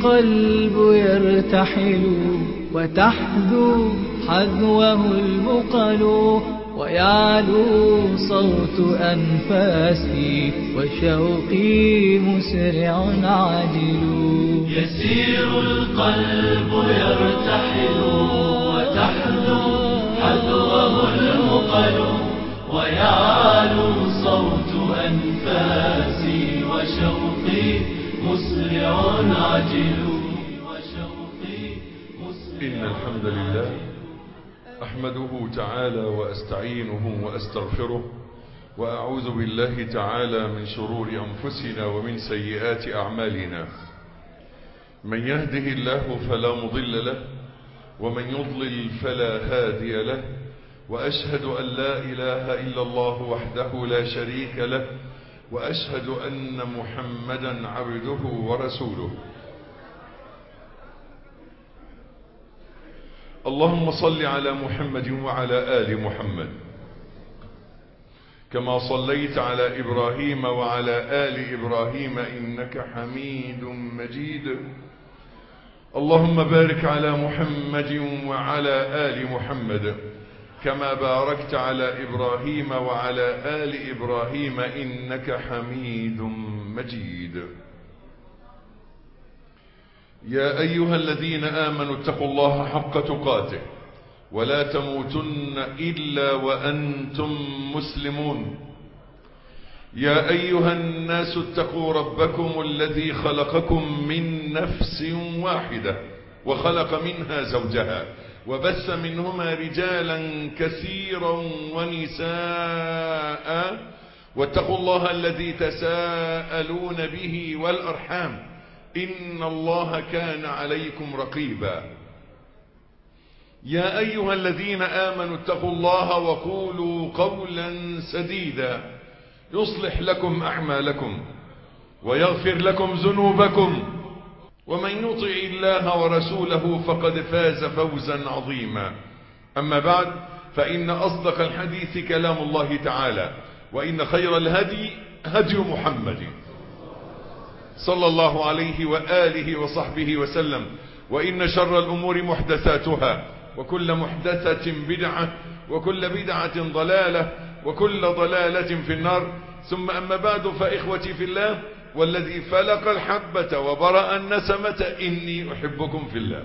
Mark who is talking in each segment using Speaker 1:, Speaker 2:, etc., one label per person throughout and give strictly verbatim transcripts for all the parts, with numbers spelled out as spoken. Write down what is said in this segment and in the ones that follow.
Speaker 1: القلب يرتحل وتحذو حذوه المقل ويعلو صوت أنفاسي وشوقي مسرع عاجل.
Speaker 2: يسير القلب يرتحل وتحذو حذوه المقل ويعلو صوت أنفاسي وشوقي مسرع عاجل. وشوقي مسرع.
Speaker 3: إن الحمد لله أحمده تعالى وأستعينه وأستغفره وأعوذ بالله تعالى من شرور أنفسنا ومن سيئات أعمالنا. من يهده الله فلا مضل له ومن يضلل فلا هادي له، وأشهد أن لا إله إلا الله وحده لا شريك له، وأشهد أن محمدا عبده ورسوله. اللهم صل على محمد وعلى آل محمد كما صليت على إبراهيم وعلى آل إبراهيم إنك حميد مجيد. اللهم بارك على محمد وعلى آل محمد كما باركت على إبراهيم وعلى آل إبراهيم إنك حميد مجيد. يا أيها الذين آمنوا اتقوا الله حق تقاته ولا تموتن إلا وأنتم مسلمون. يا أيها الناس اتقوا ربكم الذي خلقكم من نفس واحدة وخلق منها زوجها وبث منهما رجالا كثيرا ونساء، واتقوا الله الذي تساءلون به والأرحام إن الله كان عليكم رقيبا. يا أيها الذين آمنوا اتقوا الله وقولوا قولا سديدا يصلح لكم أعمالكم ويغفر لكم ذنوبكم، ومن يطع الله ورسوله فقد فاز فوزا عظيما. أما بعد، فإن أصدق الحديث كلام الله تعالى، وإن خير الهدي هدي محمد صلى الله عليه وآله وصحبه وسلم، وإن شر الأمور محدثاتها، وكل محدثة بدعة، وكل بدعة ضلالة، وكل ضلالة في النار. ثم أما بعد، فإخوتي في الله والذي فلق الحبة وبرأ النسمة إني أحبكم في الله،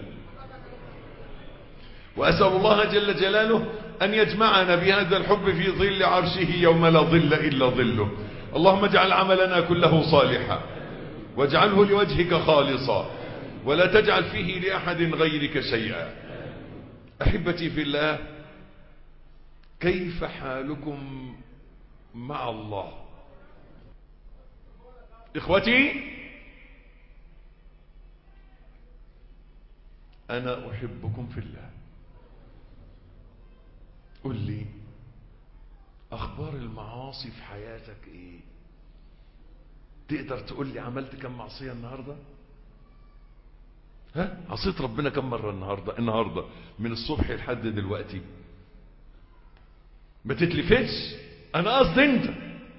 Speaker 3: وأسأل الله جل جلاله أن يجمعنا بهذا الحب في ظل عرشه يوم لا ظل إلا ظله. اللهم اجعل عملنا كله صالحا واجعله لوجهك خالصا ولا تجعل فيه لأحد غيرك شيئا. أحبتي في الله، كيف حالكم مع الله؟ إخوتي، أنا أحبكم في الله. قل لي أخبار المعاصي في حياتك إيه؟ تقدر تقول لي عملت كم معصية النهاردة؟ ها؟ عصيت ربنا كم مرة النهاردة النهاردة من الصبح لحد دلوقتي؟ ما تتلفتش، أنا قصدي أنت.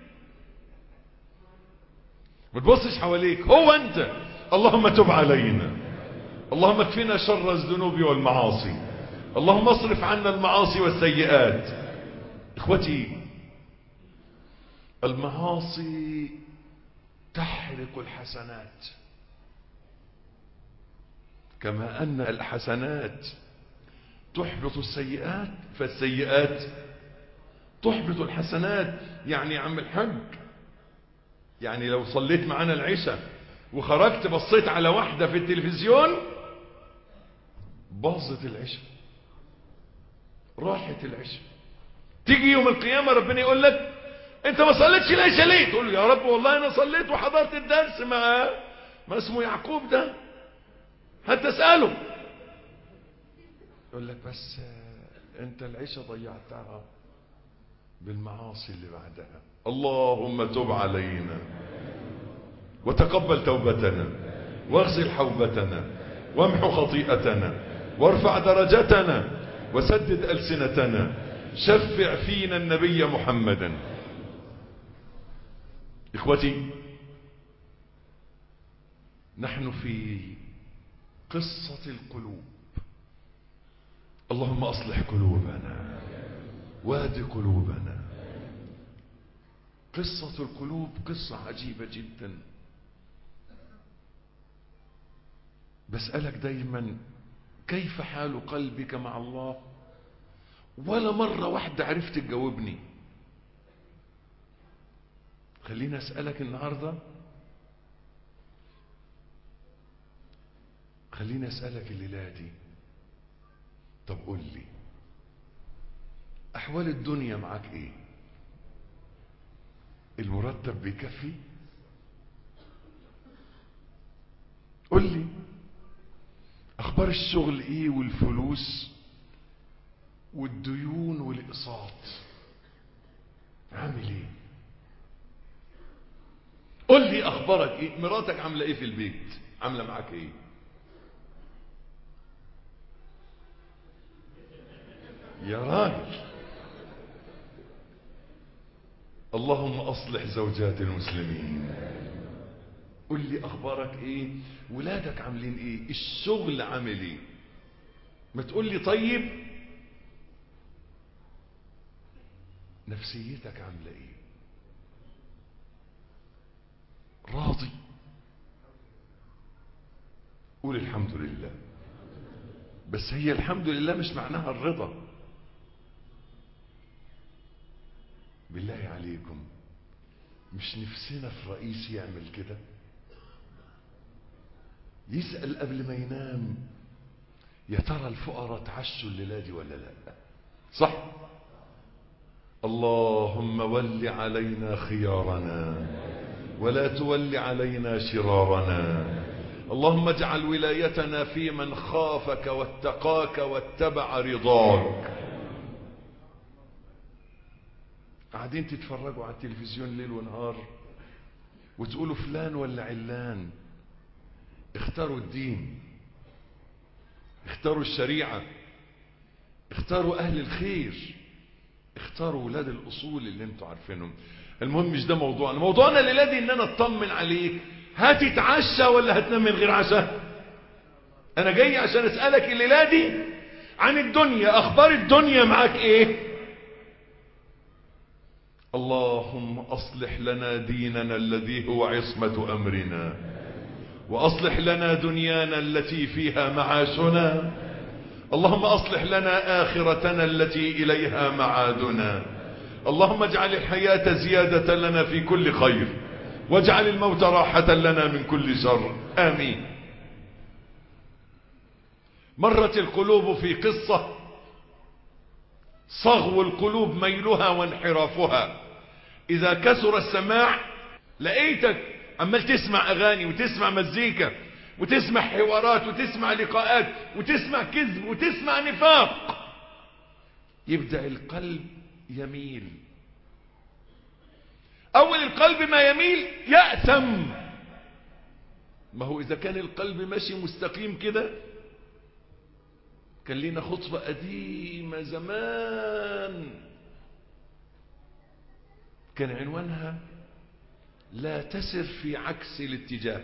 Speaker 3: ما تبصش حواليك، هو أنت. اللهم تب علينا، اللهم اكفنا شر الذنوب والمعاصي، اللهم اصرف عنا المعاصي والسيئات. إخوتي، المعاصي تحرق الحسنات، كما أن الحسنات تحبط السيئات، فالسيئات تحبط الحسنات. يعني يا عم الحج، يعني لو صليت معنا العشاء وخرجت بصيت على واحدة في التلفزيون، باظت العشاء، راحت العشاء. تيجي يوم القيامة ربنا يقول لك انت ما صليتش العشاء ليه؟ تقول له يا رب والله انا صليت وحضرت الدرس مع ما اسمه يعقوب ده، هتسأله. يقول لك بس انت العشاء ضيعتها بالمعاصي اللي بعدها. اللهم تب علينا وتقبل توبتنا واغسل حوبتنا وامحو خطيئتنا وارفع درجتنا وسدد ألسنتنا، شفع فينا النبي محمدا. إخوتي، نحن في قصة القلوب. اللهم أصلح قلوبنا واهد قلوبنا. قصة القلوب قصة عجيبة جدا. بسألك دايما كيف حال قلبك مع الله؟ ولا مرة واحدة عرفت تجاوبني. خليني أسألك النهاردة، خليني أسألك الليلة دي، طب قول لي أحوال الدنيا معاك إيه؟ المرتب بيكفي؟ قول لي أخبار الشغل إيه والفلوس والديون والإقساط عامل إيه؟ قول لي أخبارك إيه؟ مراتك عاملة إيه في البيت؟ عاملة معاك إيه؟ يا راجل اللهم أصلح زوجات المسلمين. قل لي أخبارك إيه؟ ولادك عاملين إيه؟ الشغل عامل إيه؟ ما تقول لي طيب نفسيتك عاملة إيه؟ راضي؟ قول الحمد لله. بس هي الحمد لله مش معناها الرضا. بالله عليكم مش نفسنا في رئيس يعمل كده؟ يسأل قبل ما ينام يا ترى الفقراء تعشوا الليلة دي ولا لا؟ صح؟ اللهم ول علينا خيارنا ولا تول علينا شرارنا. اللهم اجعل ولايتنا في من خافك واتقاك واتبع رضاك. قاعدين تتفرجوا على التلفزيون ليل ونهار وتقولوا فلان ولا علان، اختاروا الدين، اختاروا الشريعة، اختاروا اهل الخير، اختاروا ولاد الاصول اللي انتوا عارفينهم. المهم مش ده موضوعنا. موضوعنا الليله دي ان انا اطمن عليك. هتتعشى ولا هتنام من غير عشاء؟ انا جاي عشان اسالك الليله دي عن الدنيا. اخبار الدنيا معاك ايه؟ اللهم اصلح لنا ديننا الذي هو عصمة امرنا، واصلح لنا دنيانا التي فيها معاشنا. اللهم اصلح لنا اخرتنا التي اليها معادنا. اللهم اجعل الحياة زيادة لنا في كل خير، واجعل الموت راحة لنا من كل شر. آمين. مرت القلوب في قصة صغو القلوب ميلها وانحرافها. إذا كثر السماع لقيتك عمال تسمع أغاني وتسمع مزيكا وتسمع حوارات وتسمع لقاءات وتسمع كذب وتسمع نفاق. يبدأ القلب يميل. أول القلب ما يميل يأثم. ما هو إذا كان القلب ماشي مستقيم كده. كان لنا خطبة قديمة زمان كان عنوانها لا تسر في عكس الاتجاه.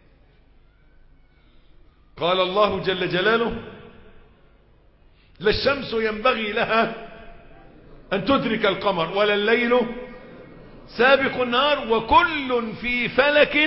Speaker 3: قال الله جل جلاله لا الشمس ينبغي لها أن تدرك القمر ولا الليل سابق النهار وكل في فلك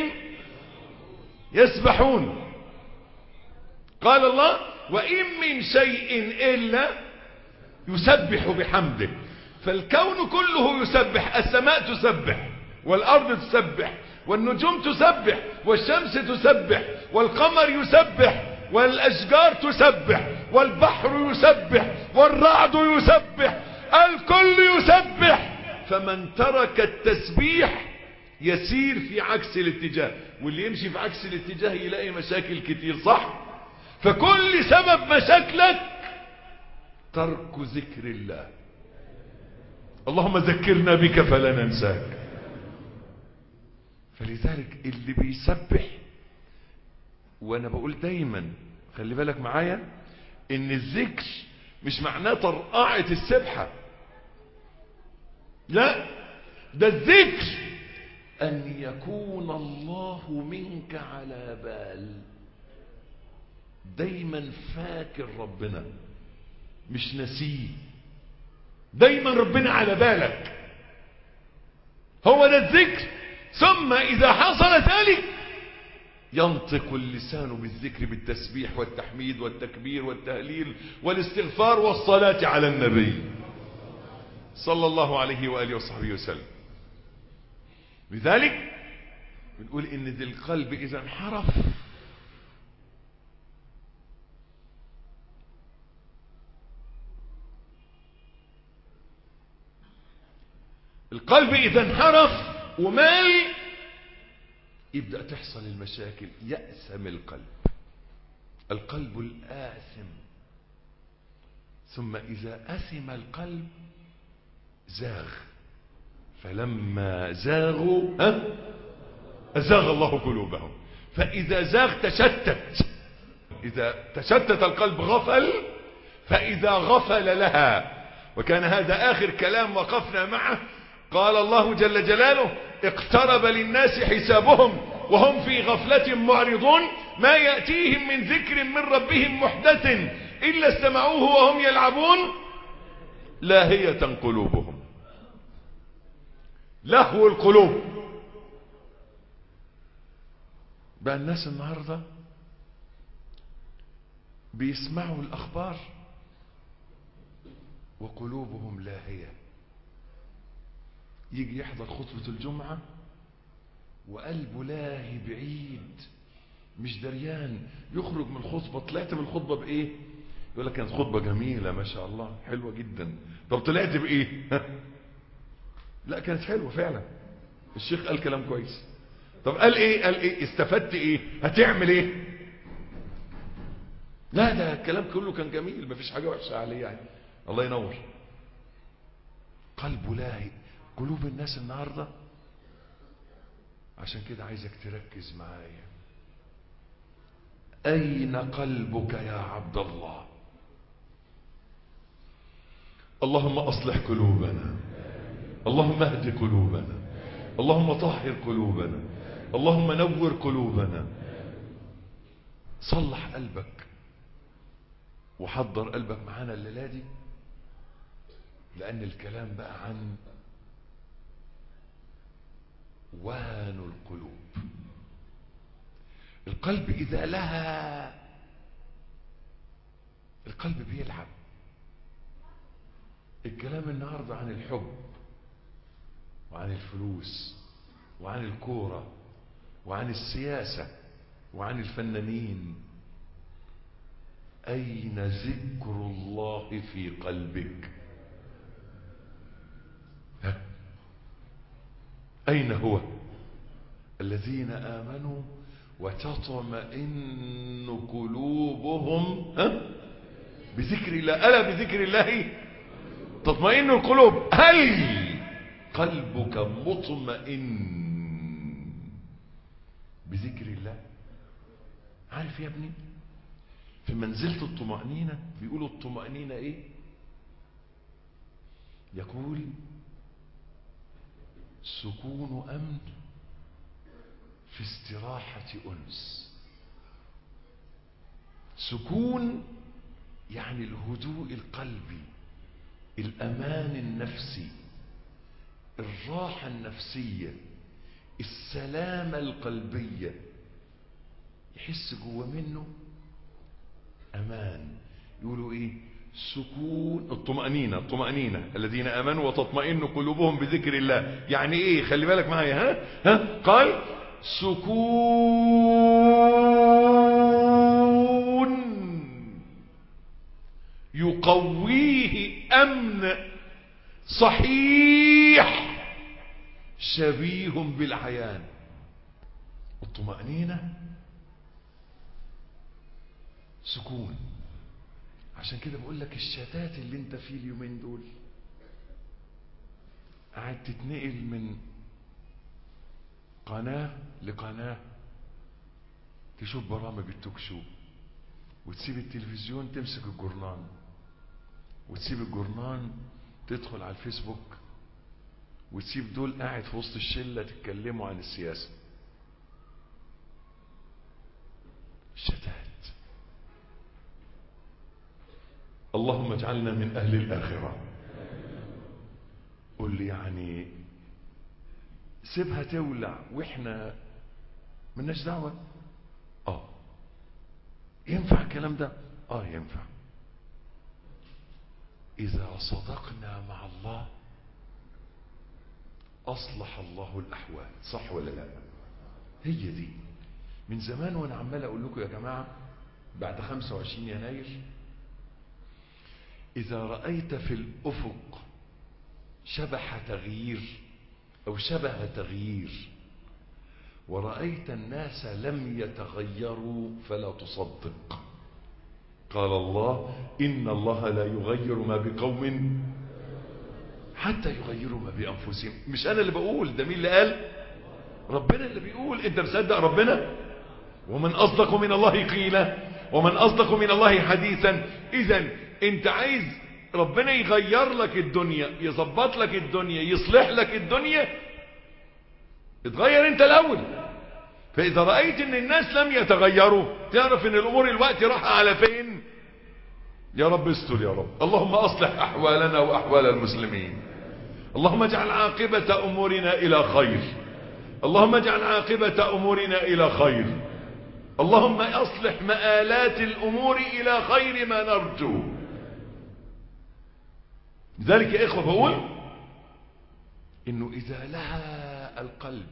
Speaker 3: يسبحون. قال الله وإن من شيء إلا يسبح بحمده. فالكون كله يسبح. السماء تسبح والأرض تسبح والنجوم تسبح والشمس تسبح والقمر يسبح والأشجار تسبح والبحر يسبح والرعد يسبح. الكل يسبح. فمن ترك التسبيح يسير في عكس الاتجاه. واللي يمشي في عكس الاتجاه يلاقي مشاكل كتير. صح؟ فكل سبب مشاكلك ترك ذكر الله. اللهم ذكرنا بك فلا ننساك. فلذلك اللي بيسبح، وانا بقول دايما خلي بالك معايا ان الذكر مش معناه طرقعة السبحة. لا، ده الذكر ان يكون الله منك على بال. دايما فاكر ربنا مش نسيه، دايما ربنا على بالك، هو ده الذكر. ثم إذا حصل ذلك ينطق اللسان بالذكر بالتسبيح والتحميد والتكبير والتهليل والاستغفار والصلاة على النبي صلى الله عليه وآله وصحبه وسلم. لذلك بنقول إن ذي القلب إذا انحرف القلب إذا انحرف ومال يبدأ تحصل المشاكل. يأثم القلب، القلب الآثم. ثم إذا أثم القلب زاغ، فلما زاغوا ها أزاغ الله قلوبهم. فإذا زاغ تشتت، إذا تشتت القلب غفل، فإذا غفل لها. وكان هذا آخر كلام وقفنا معه. قال الله جل جلاله: اقترب للناس حسابهم وهم في غفلة معرضون، ما يأتيهم من ذكر من ربهم محدث إلا استمعوه وهم يلعبون لاهية قلوبهم. لهو القلوب. بقى الناس النهاردة بيسمعوا الأخبار وقلوبهم لاهية. يجي يحضر خطبة الجمعة وقلبه لاهي بعيد، مش دريان. يخرج من الخطبة، طلعت من الخطبة بإيه؟ يقول لك كانت خطبة جميلة ما شاء الله، حلوة جدا. طب طلعت بإيه؟ لا كانت حلوة فعلا، الشيخ قال كلام كويس. طب قال إيه؟ قال إيه؟ استفدت إيه؟ هتعمل إيه؟ لا ده الكلام كله كان جميل، مفيش حاجة وحشة عليه يعني. الله ينور. قلبه لاهي. قلوب الناس النهاردة. عشان كده عايزك تركز معايا. أين قلبك يا عبد الله؟ اللهم أصلح قلوبنا، اللهم اهد قلوبنا، اللهم طهر قلوبنا، اللهم نور قلوبنا. صلح قلبك وحضر قلبك معانا الليلة دي، لأن الكلام بقى عن وهن القلوب. القلب إذا لها، القلب بيلعب. الكلام النهاردة عن الحب وعن الفلوس وعن الكورة وعن السياسة وعن الفنانين. أين ذكر الله في قلبك؟ ها؟ أين هو؟ الذين آمنوا وتطمئن قلوبهم ها؟ بذكر الله. ألا بذكر الله تطمئن القلوب. هل قلبك مطمئن بذكر الله؟ عارف يا ابني، في منزلة الطمأنينة بيقولوا الطمأنينة ايه؟ يقول سكون أمن في استراحة أنس. سكون يعني الهدوء القلبي، الأمان النفسي، الراحة النفسية، السلامة القلبية. يحس جوه منه أمان. يقولوا إيه؟ سكون الطمأنينة. الطمأنينة الذين آمنوا وتطمئن قلوبهم بذكر الله. يعني إيه؟ خلي بالك معايا. ها ها قال سكون يقويه أمن صحيح شبيه بالعيان. الطمأنينة سكون. عشان كده بقول لك الشتات اللي انت فيه اليومين دول، قاعد تتنقل من قناة لقناة، تشوف برامج التوك شو، وتسيب التلفزيون تمسك الجورنان، وتسيب الجورنان تدخل على الفيسبوك، وتسيب دول قاعد في وسط الشلة تتكلموا عن السياسة. شتات. اللهم اجعلنا من أهل الآخرة. قل لي يعني سيبها تولع وإحنا ملناش دعوة؟ آه ينفع الكلام ده؟ آه ينفع إذا صدقنا مع الله أصلح الله الأحوال. صح ولا لا؟ هي دي. من زمان وأنا عمال أقول لكم يا جماعة بعد خمسة وعشرين يناير إذا رأيت في الأفق شبح تغيير أو شبه تغيير ورأيت الناس لم يتغيروا فلا تصدق. قال الله إن الله لا يغير ما بقوم حتى يغيروا ما بأنفسهم. مش أنا اللي بقول، ده مين اللي قال؟ ربنا اللي بيقول. أنت مصدق ربنا؟ ومن أصدق من الله قيلا ومن أصدق من الله حديثا. إذن أنت عايز ربنا يغير لك الدنيا، يظبط لك الدنيا، يصلح لك الدنيا، اتغير أنت الأول. فإذا رأيت أن الناس لم يتغيروا تعرف أن الأمور الوقت راح على فين. يا رب استر يا رب. اللهم أصلح أحوالنا وأحوال المسلمين. اللهم اجعل عاقبة أمورنا إلى خير. اللهم اجعل عاقبة أمورنا إلى خير. اللهم أصلح مآلات الأمور إلى خير ما نرجو. لذلك يا إخوة بقول إنه إذا لها القلب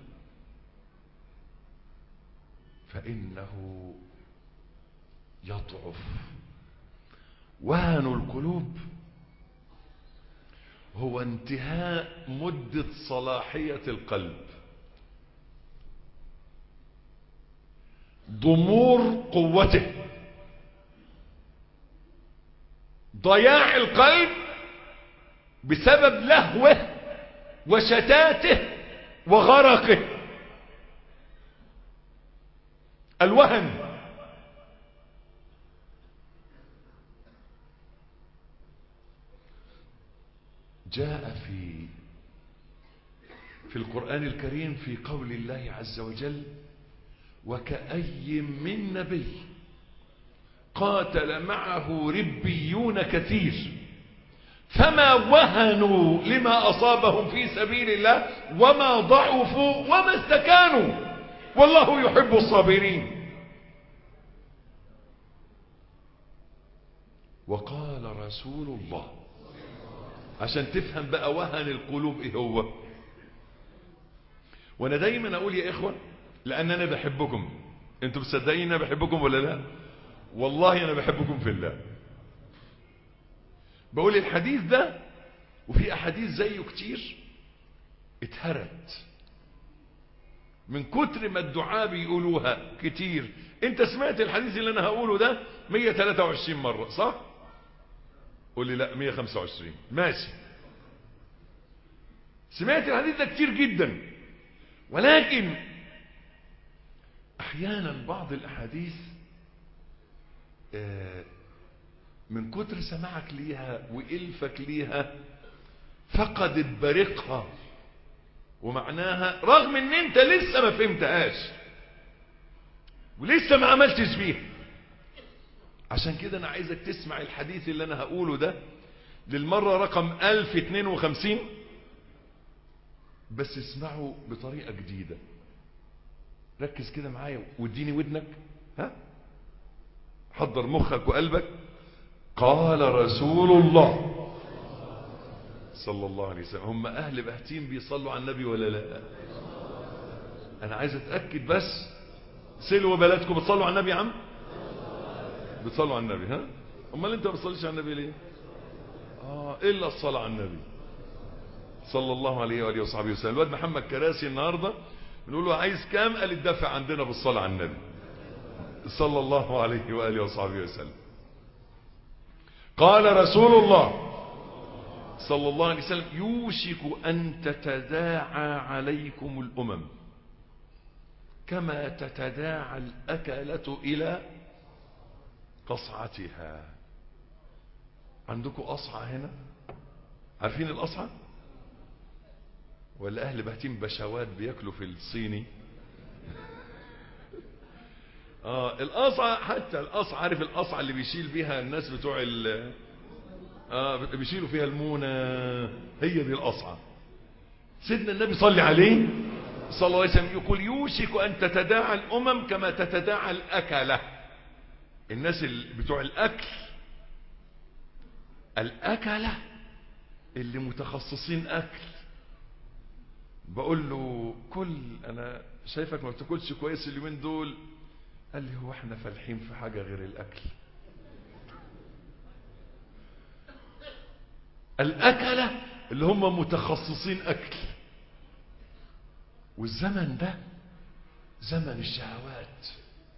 Speaker 3: فإنه يضعف. وهن القلوب هو انتهاء مدة صلاحية القلب، ضمور قوته، ضياع القلب بسبب لهوه وشتاته وغرقه. الوهن. جاء في في القرآن الكريم في قول الله عز وجل وكأي من نبي قاتل معه ربيون كثير فما وهنوا لما أصابهم في سبيل الله وما ضعفوا وما استكانوا والله يحب الصابرين. وقال رسول الله، عشان تفهم بقى وهن القلوب ايه هو. وانا دايما اقول يا اخوة لان انا بحبكم، انتوا مصدقين انا بحبكم ولا لا؟ والله انا بحبكم في الله. بقول الحديث ده وفي احاديث زيه كتير اتهرت من كتر ما الدعاء بيقولوها كتير. انت سمعت الحديث اللي انا هقوله ده مية وتلاتة وعشرين مرة صح؟ قول لي لا مية وخمسة وعشرين. ماشي، سمعت الحديث ده كتير جدا. ولكن احيانا بعض الاحاديث من كتر سماعك ليها والفك ليها فقدت بريقها ومعناها، رغم ان انت لسه ما فهمتهاش ولسه ما عملتش بيها. عشان كده انا عايزك تسمع الحديث اللي انا هقوله ده للمرة رقم ألف واثنين وخمسين، بس اسمعه بطريقة جديدة. ركز كده معايا واديني ودنك، ها، حضر مخك وقلبك. قال رسول الله صلى الله عليه وسلم. هم اهل بهتيم بيصلوا على النبي ولا لا؟ انا عايز اتأكد بس. سلوا بلدكم بتصلوا على النبي يا عم؟ بتصلوا على النبي. ها، امال انت ما بتصليش على النبي ليه؟ اه الا الصلاة على النبي صلى الله عليه وآله وصحبه وسلم. الواد محمد كراسي النهاردة بنقول له عايز كام؟ قال الدفع عندنا بالصلاة على النبي صلى الله عليه وآله وصحبه وسلم. قال رسول الله صلى الله عليه وسلم يوشك أن تتداعى عليكم الأمم كما تتداعى الأكلة إلى قصعتها. عندكم قصعة هنا؟ عارفين القصعة؟ ولا أهل بهتيم بشوات بيأكلوا في الصيني؟ آه القصعة، حتى القصعة، عارف القصعة اللي بيشيل بيها الناس بتوع آه بيشيلوا فيها المونة، هي دي القصعة. سيدنا النبي صلى عليه صلى الله عليه وسلم يقول يوشك أن تتداعى الأمم كما تتداعى الأكلة. الناس بتوع الأكل، الأكلة اللي متخصصين أكل، بقول له كل، أنا شايفك ما بتاكلش كويس اليومين دول. قال لي هو احنا فالحين في حاجة غير الأكل؟ الأكلة اللي هم متخصصين أكل. والزمن ده زمن الشهوات.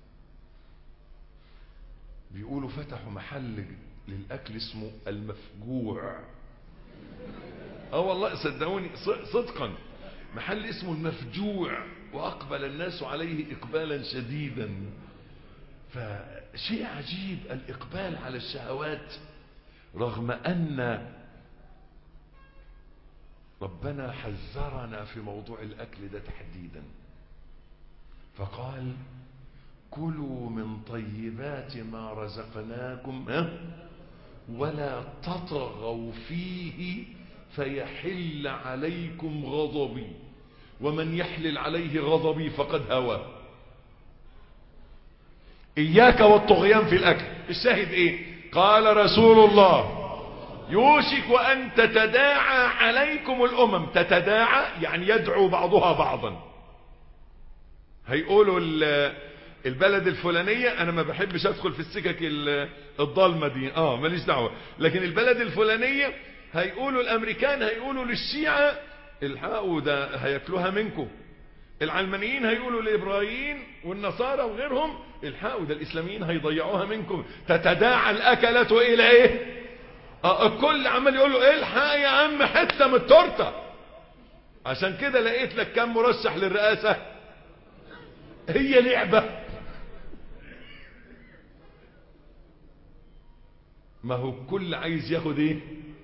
Speaker 3: بيقولوا فتحوا محل للأكل اسمه المفجوع. اه والله صدقوني صدقا، محل اسمه المفجوع، وأقبل الناس عليه إقبالا شديدا. فشيء عجيب الإقبال على الشهوات، رغم أن ربنا حذرنا في موضوع الأكل ده تحديدا، فقال كلوا من طيبات ما رزقناكم ولا تطغوا فيه فيحل عليكم غضبي ومن يحلل عليه غضبي فقد هوى. إياك والطغيان في الأكل. الشاهد إيه؟ قال رسول الله يوشك أن تتداعى عليكم الأمم. تتداعى يعني يدعو بعضها بعضا. هيقولوا البلد الفلانية، أنا ما بحبش أدخل في السكك الضالمة دي، آه ماليش دعوة، لكن البلد الفلانية هيقولوا الأمريكان هيقولوا للشيعة الحقوا ده هياكلوها منكم. العلمانيين هيقولوا للإبراهيميين والنصارى وغيرهم الحقوا ده الإسلاميين هيضيعوها منكم. تتداعى الأكلة إلى إيه؟ آه الكل عمال يقول له الحق يا عم حتة من التورته. عشان كده لقيت لك كم مرشح للرئاسة. هي لعبة. ما هو الكل عايز ياخد ايه؟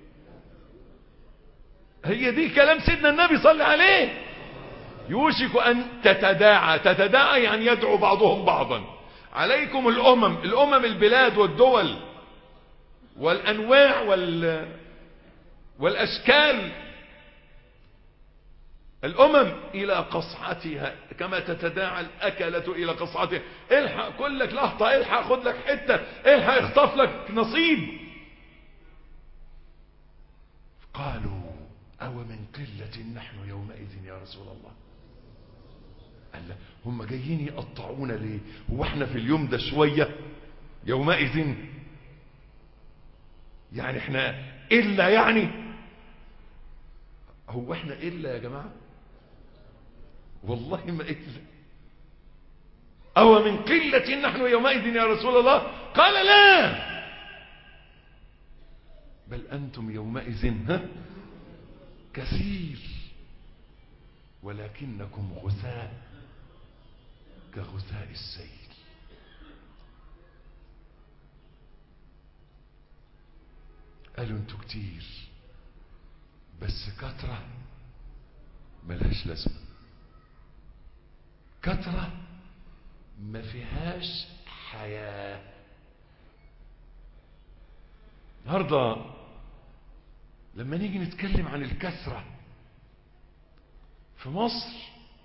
Speaker 3: هي دي كلام سيدنا النبي صلى عليه. يوشك ان تتداعى. تتداعى يعني يدعو بعضهم بعضا. عليكم الامم. الامم البلاد والدول والانواع وال والاشكال. الامم الى قصعتها كما تتداعى الاكلة الى قصعتها. الحق كلك لحظة، الحق خد لك حتة، الحق اخطف لك نصيب. قالوا او من قلة نحن يومئذ يا رسول الله. قال هم جايين يقطعونا ليه؟ هو احنا في اليوم ده شوية؟ يومئذ يعني احنا الا، يعني هو احنا الا يا جماعة؟ والله ما الا. او من قلة نحن يومئذ يا رسول الله؟ قال لا، بل انتم يومئذ ها كثير ولكنكم غثاء كغثاء السيل. قالوا انتوا كتير بس كترة ملهاش لازمة. كترة ما فيهاش حياة. النهارده لما نيجي نتكلم عن الكثرة في مصر،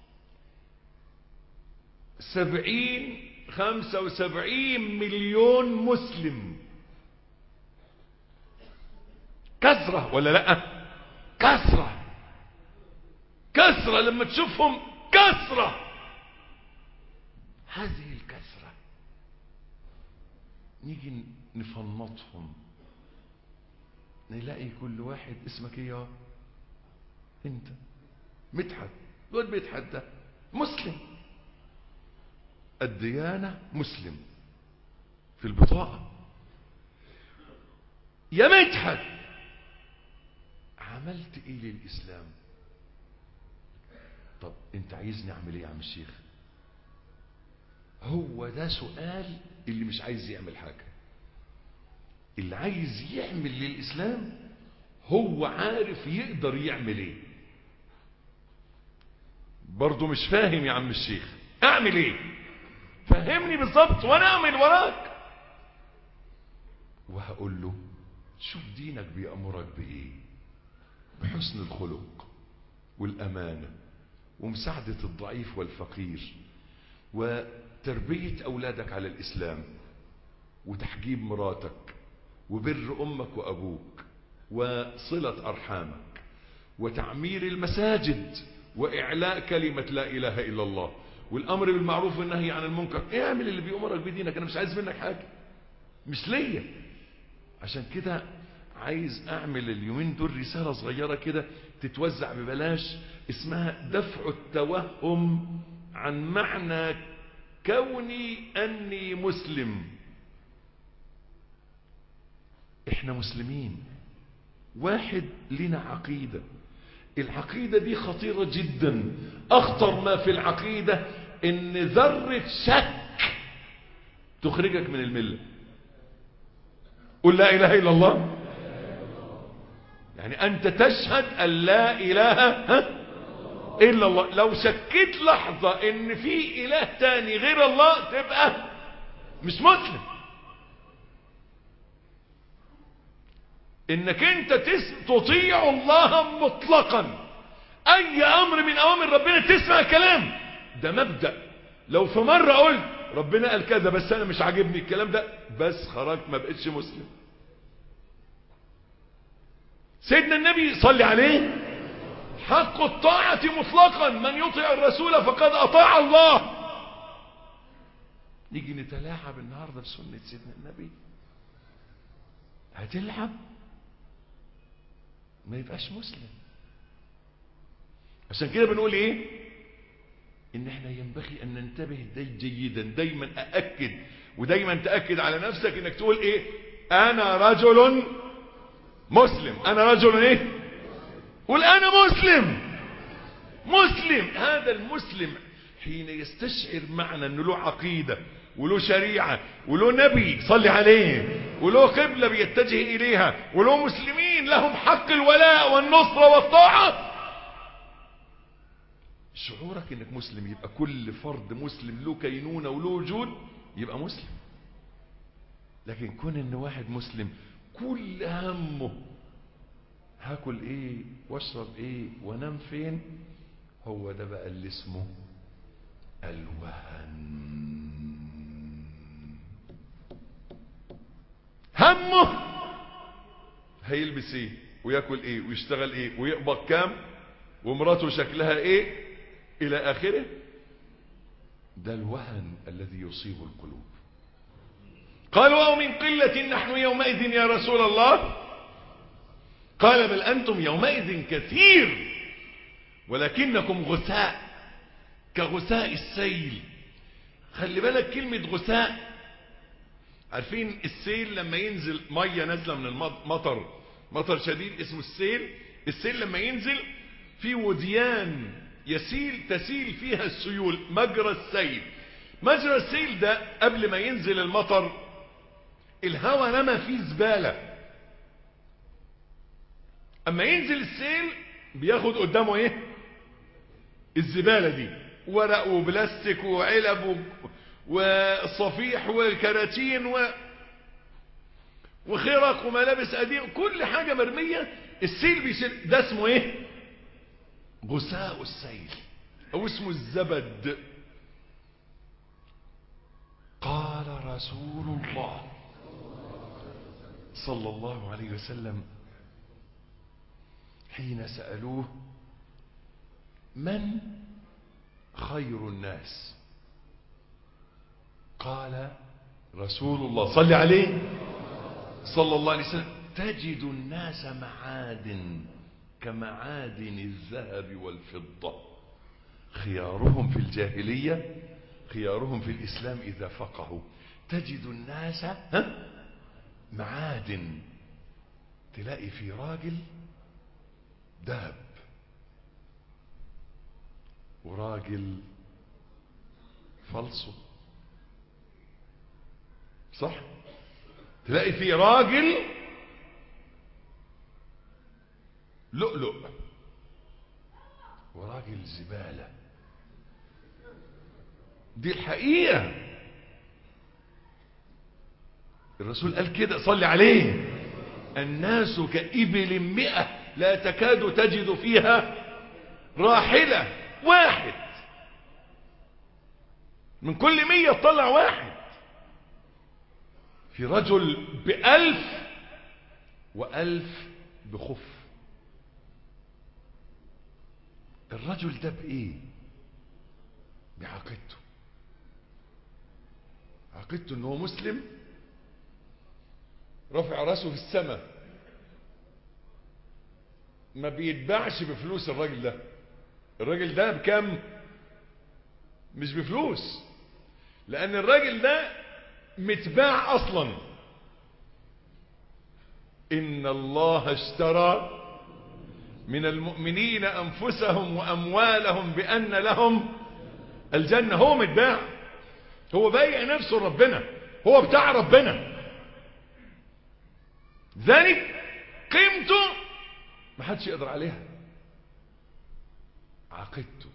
Speaker 3: سبعين خمسة وسبعين مليون مسلم. كثرة ولا لا؟ كثرة. كثرة لما تشوفهم كثرة. هذه الكثرة نيجي نفنطهم، نلاقي كل واحد اسمك ايه؟ انت مدحت. قول مدحت ده مسلم، الديانة مسلم في البطاقة. يا مدحت عملت ايه للإسلام؟ طب انت عايزني اعمل ايه يا عم الشيخ؟ هو ده سؤال اللي مش عايز يعمل حاجة. اللي عايز يعمل للإسلام هو عارف يقدر يعمل ايه. برضو مش فاهم يا عم الشيخ اعمل ايه؟ فهمني بالظبط وانا اعمل وراك. وهقول له شوف دينك بيأمرك بإيه، بحسن الخلق والأمانة ومساعدة الضعيف والفقير وتربية أولادك على الإسلام وتحجيب مراتك وبر أمك وأبوك وصلة أرحامك وتعمير المساجد وإعلاء كلمة لا إله إلا الله والأمر بالمعروف والنهي عن المنكر. اعمل اللي بيأمرك بدينك، أنا مش عايز منك حاجة، مش ليا. عشان كده عايز أعمل اليومين دول رسالة صغيرة كده تتوزع ببلاش اسمها دفع التوهم عن معنى كوني أني مسلم. احنا مسلمين، واحد لنا عقيدة، العقيدة دي خطيرة جدا. اخطر ما في العقيدة ان ذرة شك تخرجك من الملة. قل لا اله الا الله، يعني انت تشهد ان لا اله الا الله. لو شكيت لحظة ان في اله تاني غير الله تبقى مش مسلم. انك انت تطيع الله مطلقا، اي امر من اوامر ربنا تسمع كلام، ده مبدأ. لو في مرة قلت ربنا قال كذا بس انا مش عاجبني الكلام ده، بس خرجت ما بقتش مسلم. سيدنا النبي صلي عليه حق الطاعة مطلقا، من يطيع الرسول فقد اطاع الله. نيجي نتلاعب النهاردة بسنة سيدنا النبي، هتلعب ما يبقاش مسلم. عشان كده بنقول ايه؟ ان احنا ينبغي ان ننتبه دي جيدا. دايما اأكد ودايما تأكد على نفسك انك تقول ايه؟ انا رجل مسلم. انا رجل ايه؟ قول انا مسلم. مسلم. هذا المسلم حين يستشعر معنى انه له عقيدة وله شريعة وله نبي صلي عليه وله قبلة بيتجه اليها وله مسلمين لهم حق الولاء والنصرة والطاعة، شعورك انك مسلم، يبقى كل فرد مسلم له كينونة وله وجود يبقى مسلم. لكن كون ان واحد مسلم كل همه هاكل ايه واشرب ايه وانام فين، هو ده بقى اللي اسمه الوهن. همه هيلبس ايه وياكل ايه ويشتغل ايه ويقبض كام ومراته شكلها ايه الى اخره. ده الوهن الذي يصيب القلوب. قالوا او من قلة نحن يومئذ يا رسول الله، قال بل انتم يومئذ كثير ولكنكم غثاء كغثاء السيل. خلي بالك كلمة غثاء، عارفين السيل لما ينزل مية نازلة من المطر، مطر شديد اسمه السيل. السيل لما ينزل في وديان يسيل تسيل فيها السيول، مجرى السيل. مجرى السيل ده قبل ما ينزل المطر الهواء رمى فيه زبالة، اما ينزل السيل بياخد قدامه ايه؟ الزبالة دي، ورق وبلاستيك وعلب وصفيح وكراتين و... وخرق وملابس قديم، كل حاجة مرمية السيل بيشيل. ده اسمه ايه؟ غثاء السيل او اسمه الزبد. قال رسول الله صلى الله عليه وسلم حين سألوه من خير الناس، قال رسول الله صلى عليه صلى الله عليه وسلم تجد الناس معادن كمعادن الذهب والفضة، خيارهم في الجاهلية خيارهم في الإسلام إذا فقهوا. تجد الناس ها معادن، تلاقي في راجل ذهب وراجل فلسو، صح؟ تلاقي في راجل لؤلؤ وراجل زبالة. دي الحقيقة. الرسول قال كده صلي عليه الناس كإبل مئة لا تكاد تجد فيها راحلة. واحد من كل مية تطلع واحد. في رجل بألف وألف بخف. الرجل ده بإيه؟ بعقيدته. عقيدته انه مسلم، رفع راسه في السماء، ما بيتباعش بفلوس. الراجل ده الراجل ده بكم؟ مش بفلوس، لان الراجل ده متباع اصلا. ان الله اشترى من المؤمنين انفسهم واموالهم بان لهم الجنة. هو متباع، هو بايع نفسه ربنا، هو بتاع ربنا. ذلك قيمته ما حدش يقدر عليها. عقيدته،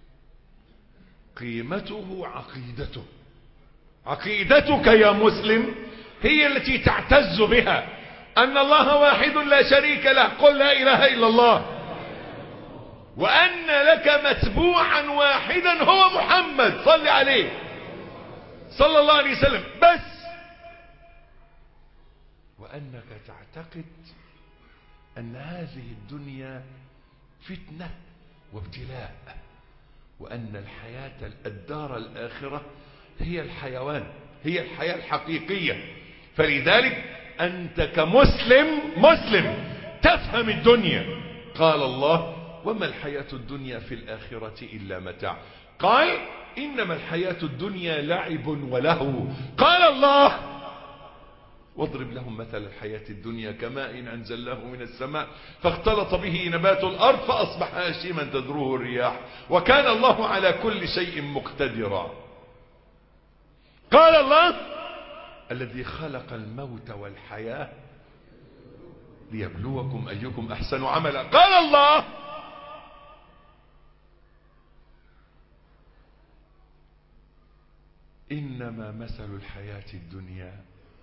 Speaker 3: قيمته عقيدته. عقيدتك يا مسلم هي التي تعتز بها أن الله واحد لا شريك له، قل لا إله إلا الله، وأن لك متبوعا واحدا هو محمد، صل عليه صلى الله عليه وسلم بس. وأنك تعتقد أن هذه الدنيا فتنة وابتلاء، وأن الحياة الدار الآخرة هي الحيوان، هي الحياة الحقيقية. فلذلك أنت كمسلم مسلم تفهم الدنيا. قال الله: وما الحياة الدنيا في الآخرة إلا متاع. قال: إنما الحياة الدنيا لعب ولهو. قال الله: واضرب لهم مثل الحياة الدنيا كماء أنزلناه من السماء فاختلط به نبات الأرض فأصبح هشيما تذروه الرياح وكان الله على كل شيء مقتدرا. قال الله: الذي خلق الموت والحياة ليبلوكم أيكم أحسن عملا. قال الله: إنما مثل الحياة الدنيا،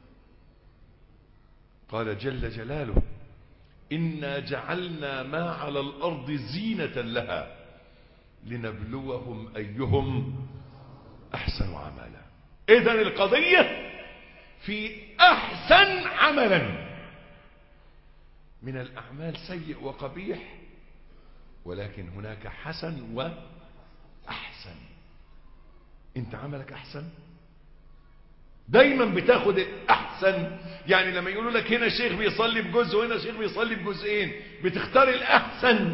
Speaker 3: قال جل جلاله: إنا جعلنا ما على الأرض زينة لها لنبلوهم أيهم أحسن عملا. إذن القضية في أحسن عملا. من الأعمال سيء وقبيح، ولكن هناك حسن وأحسن. انت عملك أحسن، دايما بتاخد الأحسن. يعني لما يقولوا لك هنا شيخ بيصلي بجزء وهنا شيخ بيصلي بجزئين، بتختار الأحسن.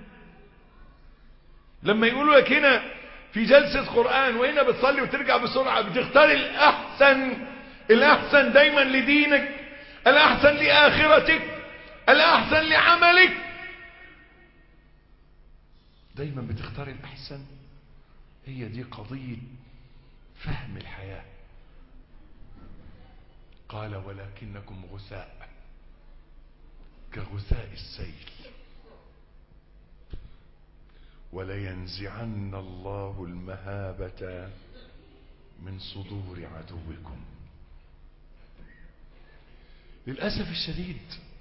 Speaker 3: لما يقولوا لك هنا في جلسة قرآن وهنا بتصلي وترجع بسرعة، بتختار الأحسن. الأحسن دايما لدينك، الأحسن لآخرتك، الأحسن لعملك. دايما بتختار الأحسن. هي دي قضية فهم الحياة. قال: ولكنكم غثاء كغثاء السيل ولينزعن الله المهابة من صدور عدوكم. للأسف الشديد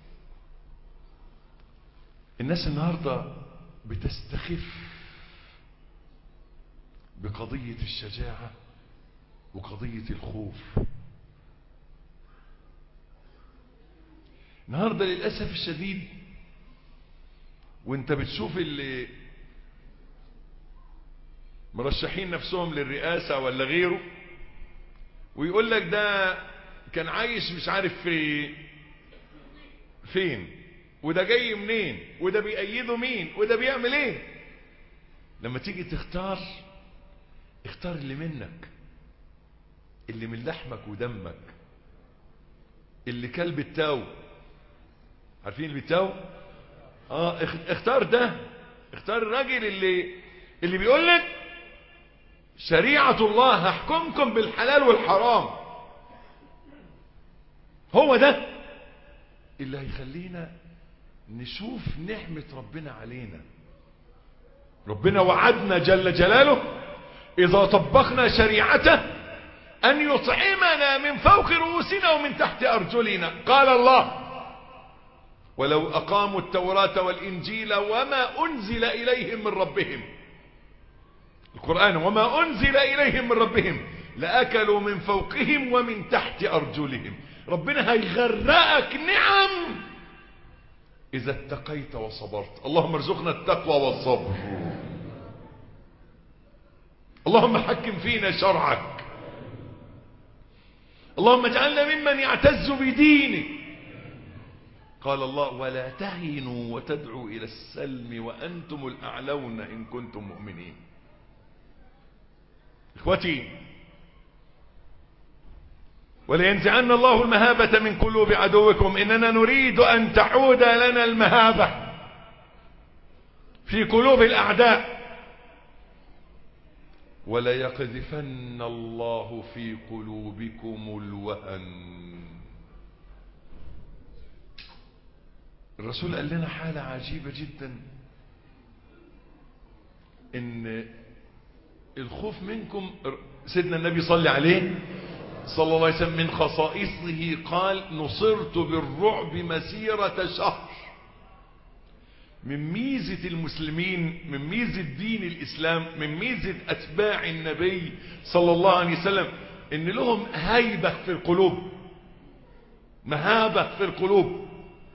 Speaker 3: الناس النهاردة بتستخف بقضية الشجاعة وقضية الخوف. النهاردة للأسف الشديد وانت بتشوف اللي مرشحين نفسهم للرئاسة ولا غيره، ويقول لك ده كان عايش مش عارف في فين، وده جاي منين، وده بيأيده مين، وده بيعمل ايه. لما تيجي تختار، اختار اللي منك، اللي من لحمك ودمك، اللي كلب التاو. عارفين البتاو؟ اه اختار ده. اختار الراجل اللي اللي بيقول لك شريعة الله هحكمكم بالحلال والحرام. هو ده اللي هيخلينا نشوف نعمة ربنا علينا. ربنا وعدنا جل جلاله إذا طبقنا شريعته أن يطعمنا من فوق رؤوسنا ومن تحت أرجلنا. قال الله: ولو أقاموا التوراة والإنجيل وما أنزل إليهم من ربهم، القرآن وما أنزل إليهم من ربهم لأكلوا من فوقهم ومن تحت أرجلهم. ربنا هيغرقك نعم إذا اتقيت وصبرت. اللهم ارزقنا التقوى والصبر. اللهم حكم فينا شرعك. اللهم اجعلنا ممن يعتز بدينك. قال الله ولا تهنوا وتدعوا إلى السلم وأنتم الأعلون إن كنتم مؤمنين. إخوتي، ولينزعن الله المهابة من قلوب عدوكم. إننا نريد أن تعود لنا المهابة في قلوب الأعداء. وليقذفن الله في قلوبكم الوهن. الرسول قال لنا حالة عجيبة جدا، إن الخوف منكم. سيدنا النبي صلى عليه صلى الله عليه وسلم من خصائصه قال نصرت بالرعب مسيرة شهر. من ميزة المسلمين، من ميزة دين الإسلام، من ميزة أتباع النبي صلى الله عليه وسلم إن لهم هيبة في القلوب، مهابة في القلوب.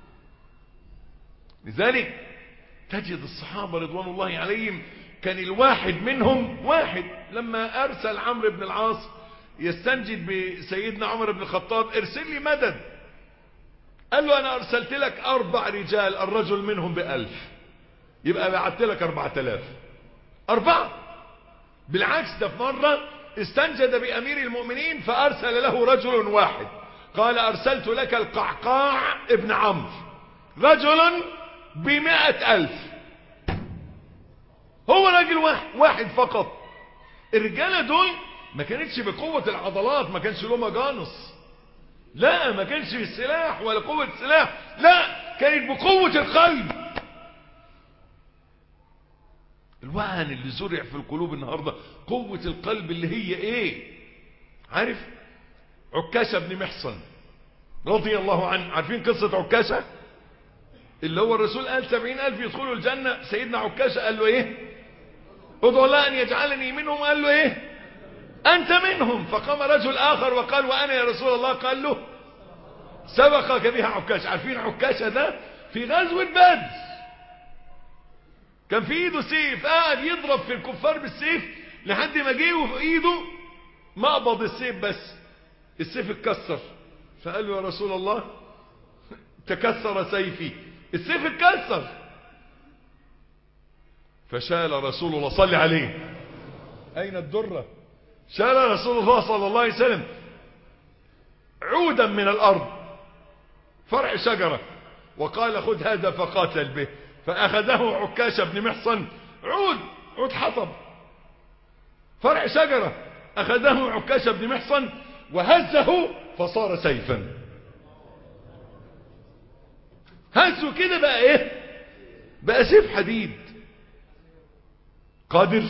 Speaker 3: لذلك تجد الصحابة رضوان الله عليهم كان الواحد منهم واحد لما أرسل عمرو بن العاص يستنجد بسيدنا عمر بن الخطاب ارسل لي مدد، قال له أنا أرسلت لك أربع رجال الرجل منهم بألف، يبقى بعت لك أربعة آلاف. أربعة. بالعكس ده في مرة استنجد بأمير المؤمنين فأرسل له رجل واحد، قال أرسلت لك القعقاع ابن عمرو رجلا بمائة ألف. هو راجل واحد, واحد فقط. الرجالة دول ما كانتش بقوة العضلات، ما كانش له مجانس، لا ما كانش بالسلاح ولا قوة السلاح، لا كانت بقوة القلب. الوهن اللي زرع في القلوب النهاردة قوة القلب اللي هي ايه؟ عارف عكاشة بن محصن رضي الله عنه، عارفين قصة عكاشة اللي هو الرسول قال سبعين ألف يدخلوا الجنة؟ سيدنا عكاشة قال له ايه؟ ادعو الله ان يجعلني منهم. قال له ايه؟ انت منهم. فقام رجل اخر وقال وانا يا رسول الله. قال له سبقك بها عكاشة. عارفين عكاشة ده في غزوة بدر كان في ايده سيف، قاعد يضرب في الكفار بالسيف لحد ما جه في ايده مقبض السيف بس، السيف اتكسر. فقال له يا رسول الله تكسر سيفي، السيف اتكسر. فشال رسول الله صلى عليه، اين الدرة؟ شال رسول الله صلى الله عليه وسلم عودا من الارض، فرع شجرة، وقال خذ هذا فقاتل به. فاخذه عكاشة بن محصن، عود عود حطب فرع شجرة، اخذه عكاشة بن محصن وهزه فصار سيفا. هزه كده بقى ايه؟ بقى سيف حديد. قادر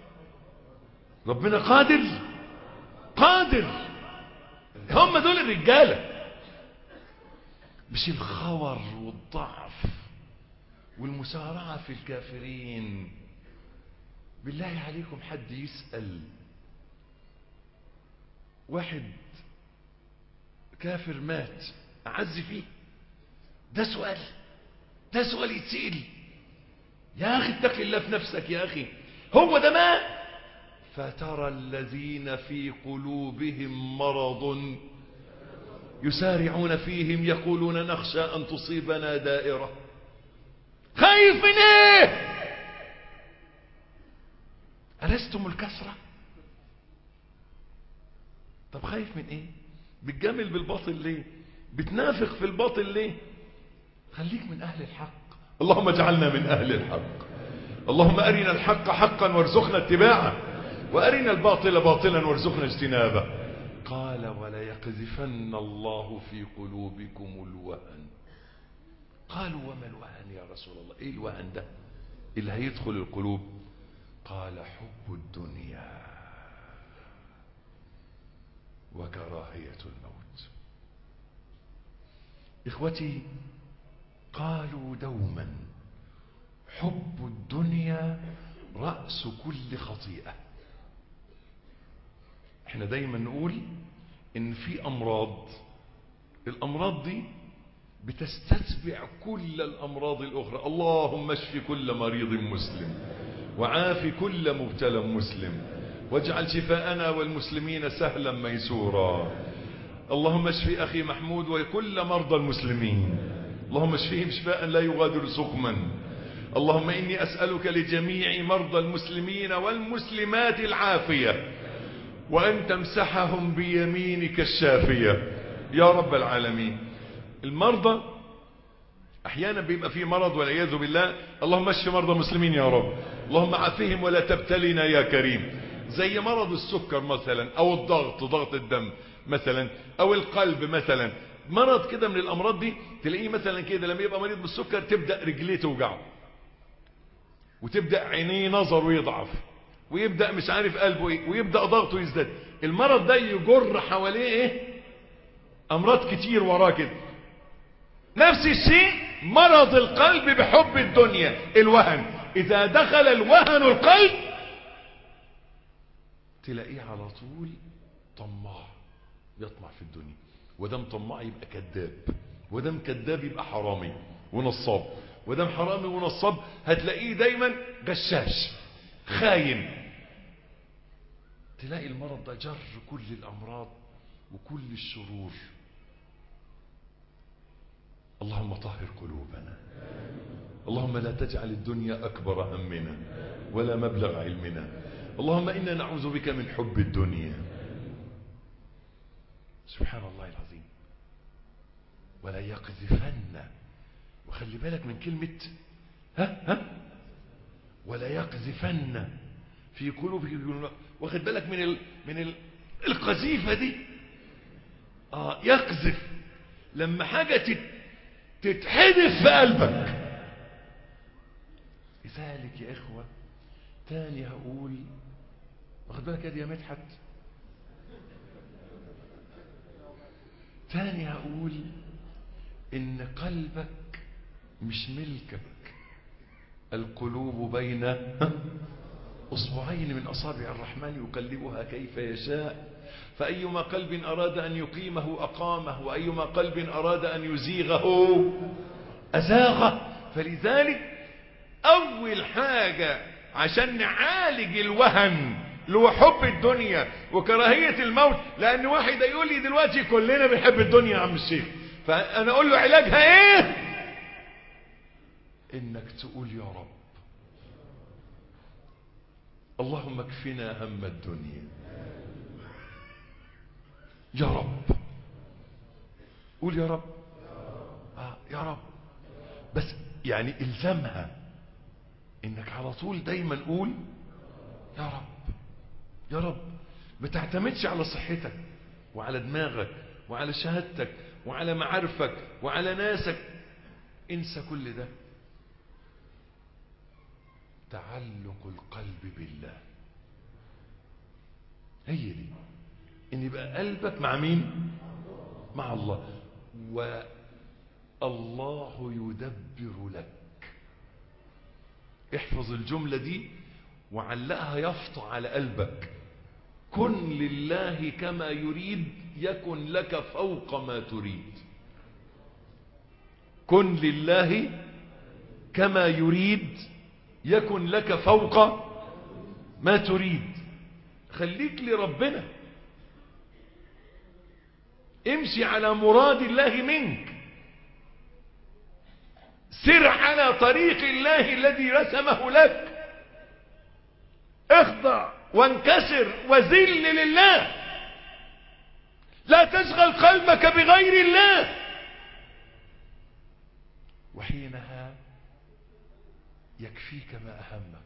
Speaker 3: ربنا، قادر قادر. هم دول الرجالة، مش الخور والضعف والمسارعة في الكافرين. بالله عليكم حد يسأل واحد كافر مات أعز فيه؟ ده سؤال، ده سؤال يتسأل. يا أخي اتق الله في نفسك يا أخي. هو ده مات. فترى الذين في قلوبهم مرض يسارعون فيهم يقولون نخشى أن تصيبنا دائرة. خايف من ايه؟ ألستم الكسرة؟ طب خايف من ايه؟ بتجامل بالباطل ليه؟ بتنافق في الباطل ليه؟ خليك من أهل الحق. اللهم اجعلنا من أهل الحق. اللهم أرنا الحق حقا وارزقنا اتباعه، وأرنا الباطل باطلا وارزقنا اجتنابه. قال ولا يقذفن الله في قلوبكم الوهن. قالوا وما الوهن يا رسول الله؟ ايه الوهن ده اللي هيدخل القلوب؟ قال حب الدنيا وكراهية الموت. اخوتي، قالوا دوما حب الدنيا رأس كل خطيئة. احنا دايما نقول ان في امراض، الامراض دي بتستتبع كل الامراض الاخرى. اللهم اشف كل مريض مسلم وعاف كل مبتلى مسلم واجعل شفاءنا والمسلمين سهلا ميسورا. اللهم اشف اخي محمود وكل مرضى المسلمين، اللهم اشفهم شفاء لا يغادر سقما. اللهم اني اسألك لجميع مرضى المسلمين والمسلمات العافية، وان تمسحهم بيمينك الشافية يا رب العالمين. المرضى احيانا بيبقى فيه مرض والعياذ بالله، اللهم اشف مرضى المسلمين يا رب، اللهم عافهم ولا تبتلنا يا كريم. زي مرض السكر مثلا، او الضغط، ضغط الدم مثلا، او القلب مثلا. مرض كده من الامراض دي تلاقيه مثلا كده لما يبقى مريض بالسكر تبدأ رجليه توجعه، وتبدأ عينيه نظره يضعف، ويبدأ مش عارف قلبه ايه، ويبدأ ضغطه يزداد. المرض ده يجر حواليه ايه؟ امراض كتير وراه كده. نفس الشيء مرض القلب بحب الدنيا، الوهن. اذا دخل الوهن القلب تلاقيه على طول طماع، يطمع في الدنيا. ودام طماع يبقى كذاب، ودام كذاب يبقى حرامي ونصاب، ودام حرامي ونصاب هتلاقيه دايما غشاش خاين. تلاقي المرض ده جر كل الامراض وكل الشرور. اللهم طهر قلوبنا، اللهم لا تجعل الدنيا اكبر همنا ولا مبلغ علمنا. اللهم انا نعوذ بك من حب الدنيا. سبحان الله العظيم. ولا يقذفن، وخلي بالك من كلمة ها ها ولا يقذفن في قلوبكم. واخد بالك من ال من ال القذيفة دي. اه يقذف لما حاجة تت تتحدث في قلبك. لذلك يا اخوة تاني هقول، واخد بالك يا مدحت، تاني هقول ان قلبك مش ملكك. القلوب بين اصبعين من اصابع الرحمن يقلبها كيف يشاء، فايما قلب اراد ان يقيمه اقامه، وايما قلب اراد ان يزيغه ازاغه. فلذلك اول حاجة عشان نعالج الوهن اللي هو حب الدنيا وكراهية الموت، لان واحد يقول لي دلوقتي كلنا بنحب الدنيا يا عم الشيخ، فانا اقول له علاجها ايه؟ انك تقول يا رب اللهم اكفنا هم الدنيا يا رب. قول يا رب. آه يا رب. بس يعني الزمها انك على طول دايما قول يا رب يا رب. ما تعتمدش على صحتك وعلى دماغك وعلى شهادتك وعلى معارفك وعلى ناسك. انسى كل ده. تعلق القلب بالله، هي دي، ان يبقى قلبك مع مين؟ مع الله. والله يدبر لك. احفظ الجملة دي وعلقها يفطع على قلبك. كن لله كما يريد يكن لك فوق ما تريد. كن لله كما يريد يكن لك فوق ما تريد. خليك لربنا، امشي على مراد الله منك، سر على طريق الله الذي رسمه لك، اخضع وانكسر وذل لله. لا تشغل قلبك بغير الله. وحينها يكفيك ما أهمك.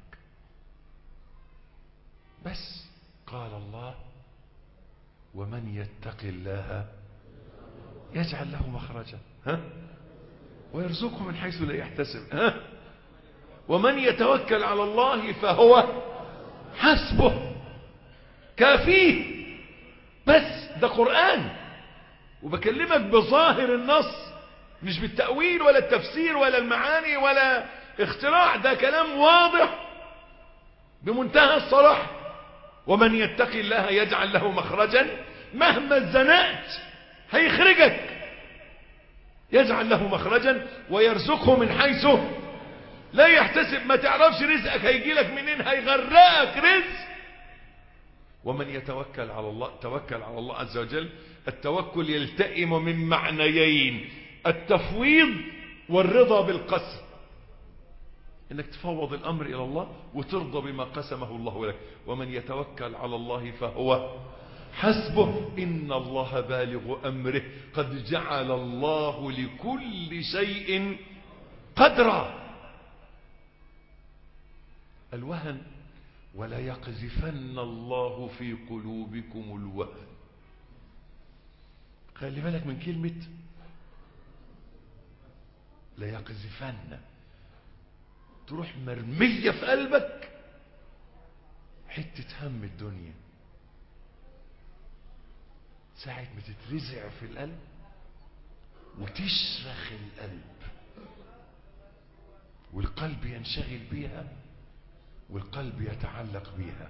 Speaker 3: بس قال الله ومن يتق الله يجعل له مخرجا ها ويرزقه من حيث لا يحتسب ها ومن يتوكل على الله فهو حسبه كافيه. بس ده قرآن وبكلمك بظاهر النص. مش بالتأويل ولا التفسير ولا المعاني ولا اختراع، ده كلام واضح بمنتهى الصراحة. ومن يتقي الله يجعل له مخرجا، مهما اتزنقت هيخرجك، يجعل له مخرجا ويرزقه من حيث لا يحتسب. ما تعرفش رزقك هيجي لك منين، هيغرقك رزق. ومن يتوكل على الله، توكل على الله عز وجل. التوكل يلتئم من معنيين: التفويض والرضا بالقسم، انك تفوض الامر الى الله وترضى بما قسمه الله لك. ومن يتوكل على الله فهو حسبه، ان الله بالغ امره، قد جعل الله لكل شيء قدرا. الوهن: ولا يقذفن الله في قلوبكم الوهن. خلي بالك من كلمة لا يقذفن، تروح مرمية في قلبك حتة هم الدنيا، ساعة ما تترزع في القلب وتشرخ القلب، والقلب ينشغل بيها، والقلب يتعلق بيها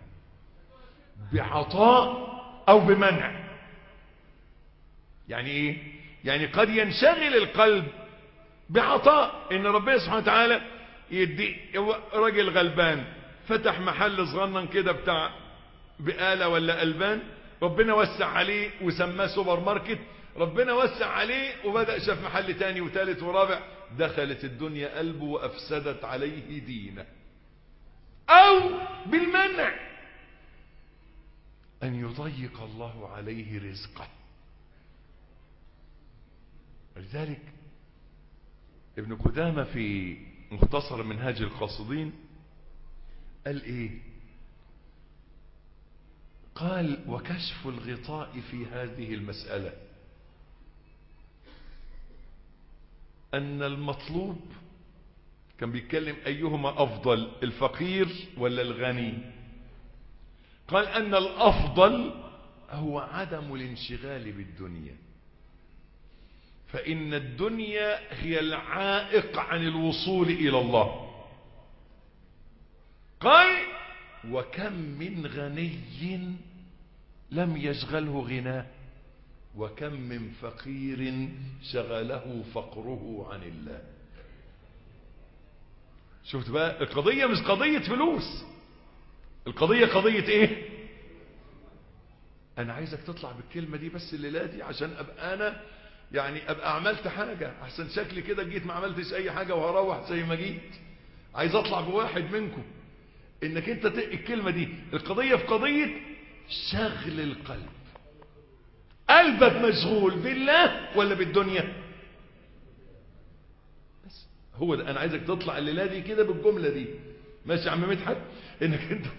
Speaker 3: بعطاء او بمنع. يعني ايه؟ يعني قد ينشغل القلب بعطاء، ان ربنا سبحانه وتعالى يدي راجل غلبان فتح محل صغنن كده بتاع بقالة ولا ألبان، ربنا وسع عليه وسماه سوبر ماركت، ربنا وسع عليه وبدأ شاف محل تاني وثالث ورابع، دخلت الدنيا قلبه وأفسدت عليه دينه. أو بالمنع، أن يضيق الله عليه رزقه. لذلك ابن قدامة في مختصر منهاج القاصدين قال ايه؟ قال: وكشف الغطاء في هذه المسألة أن المطلوب، كان بيتكلم أيهما أفضل، الفقير ولا الغني؟ قال أن الأفضل هو عدم الانشغال بالدنيا، فإن الدنيا هي العائق عن الوصول إلى الله. قال: وكم من غني لم يشغله غناه، وكم من فقير شغله فقره عن الله. شفت بقى؟ القضية مش قضية فلوس، القضية قضية ايه؟ انا عايزك تطلع بالكلمة دي بس الليلة دي، عشان ابقى انا يعني ابقى عملت حاجة. احسن شكلي كده جيت ما عملتش اي حاجة وهروح زي ما جيت. عايز اطلع بواحد منكم انك انت تقل الكلمة دي. القضية في قضية شغل القلب. قلبك مشغول بالله ولا بالدنيا؟ بس هو ده انا عايزك تطلع الليلة دي كده بالجملة دي. ماشي يا عم مدحت؟ انك انت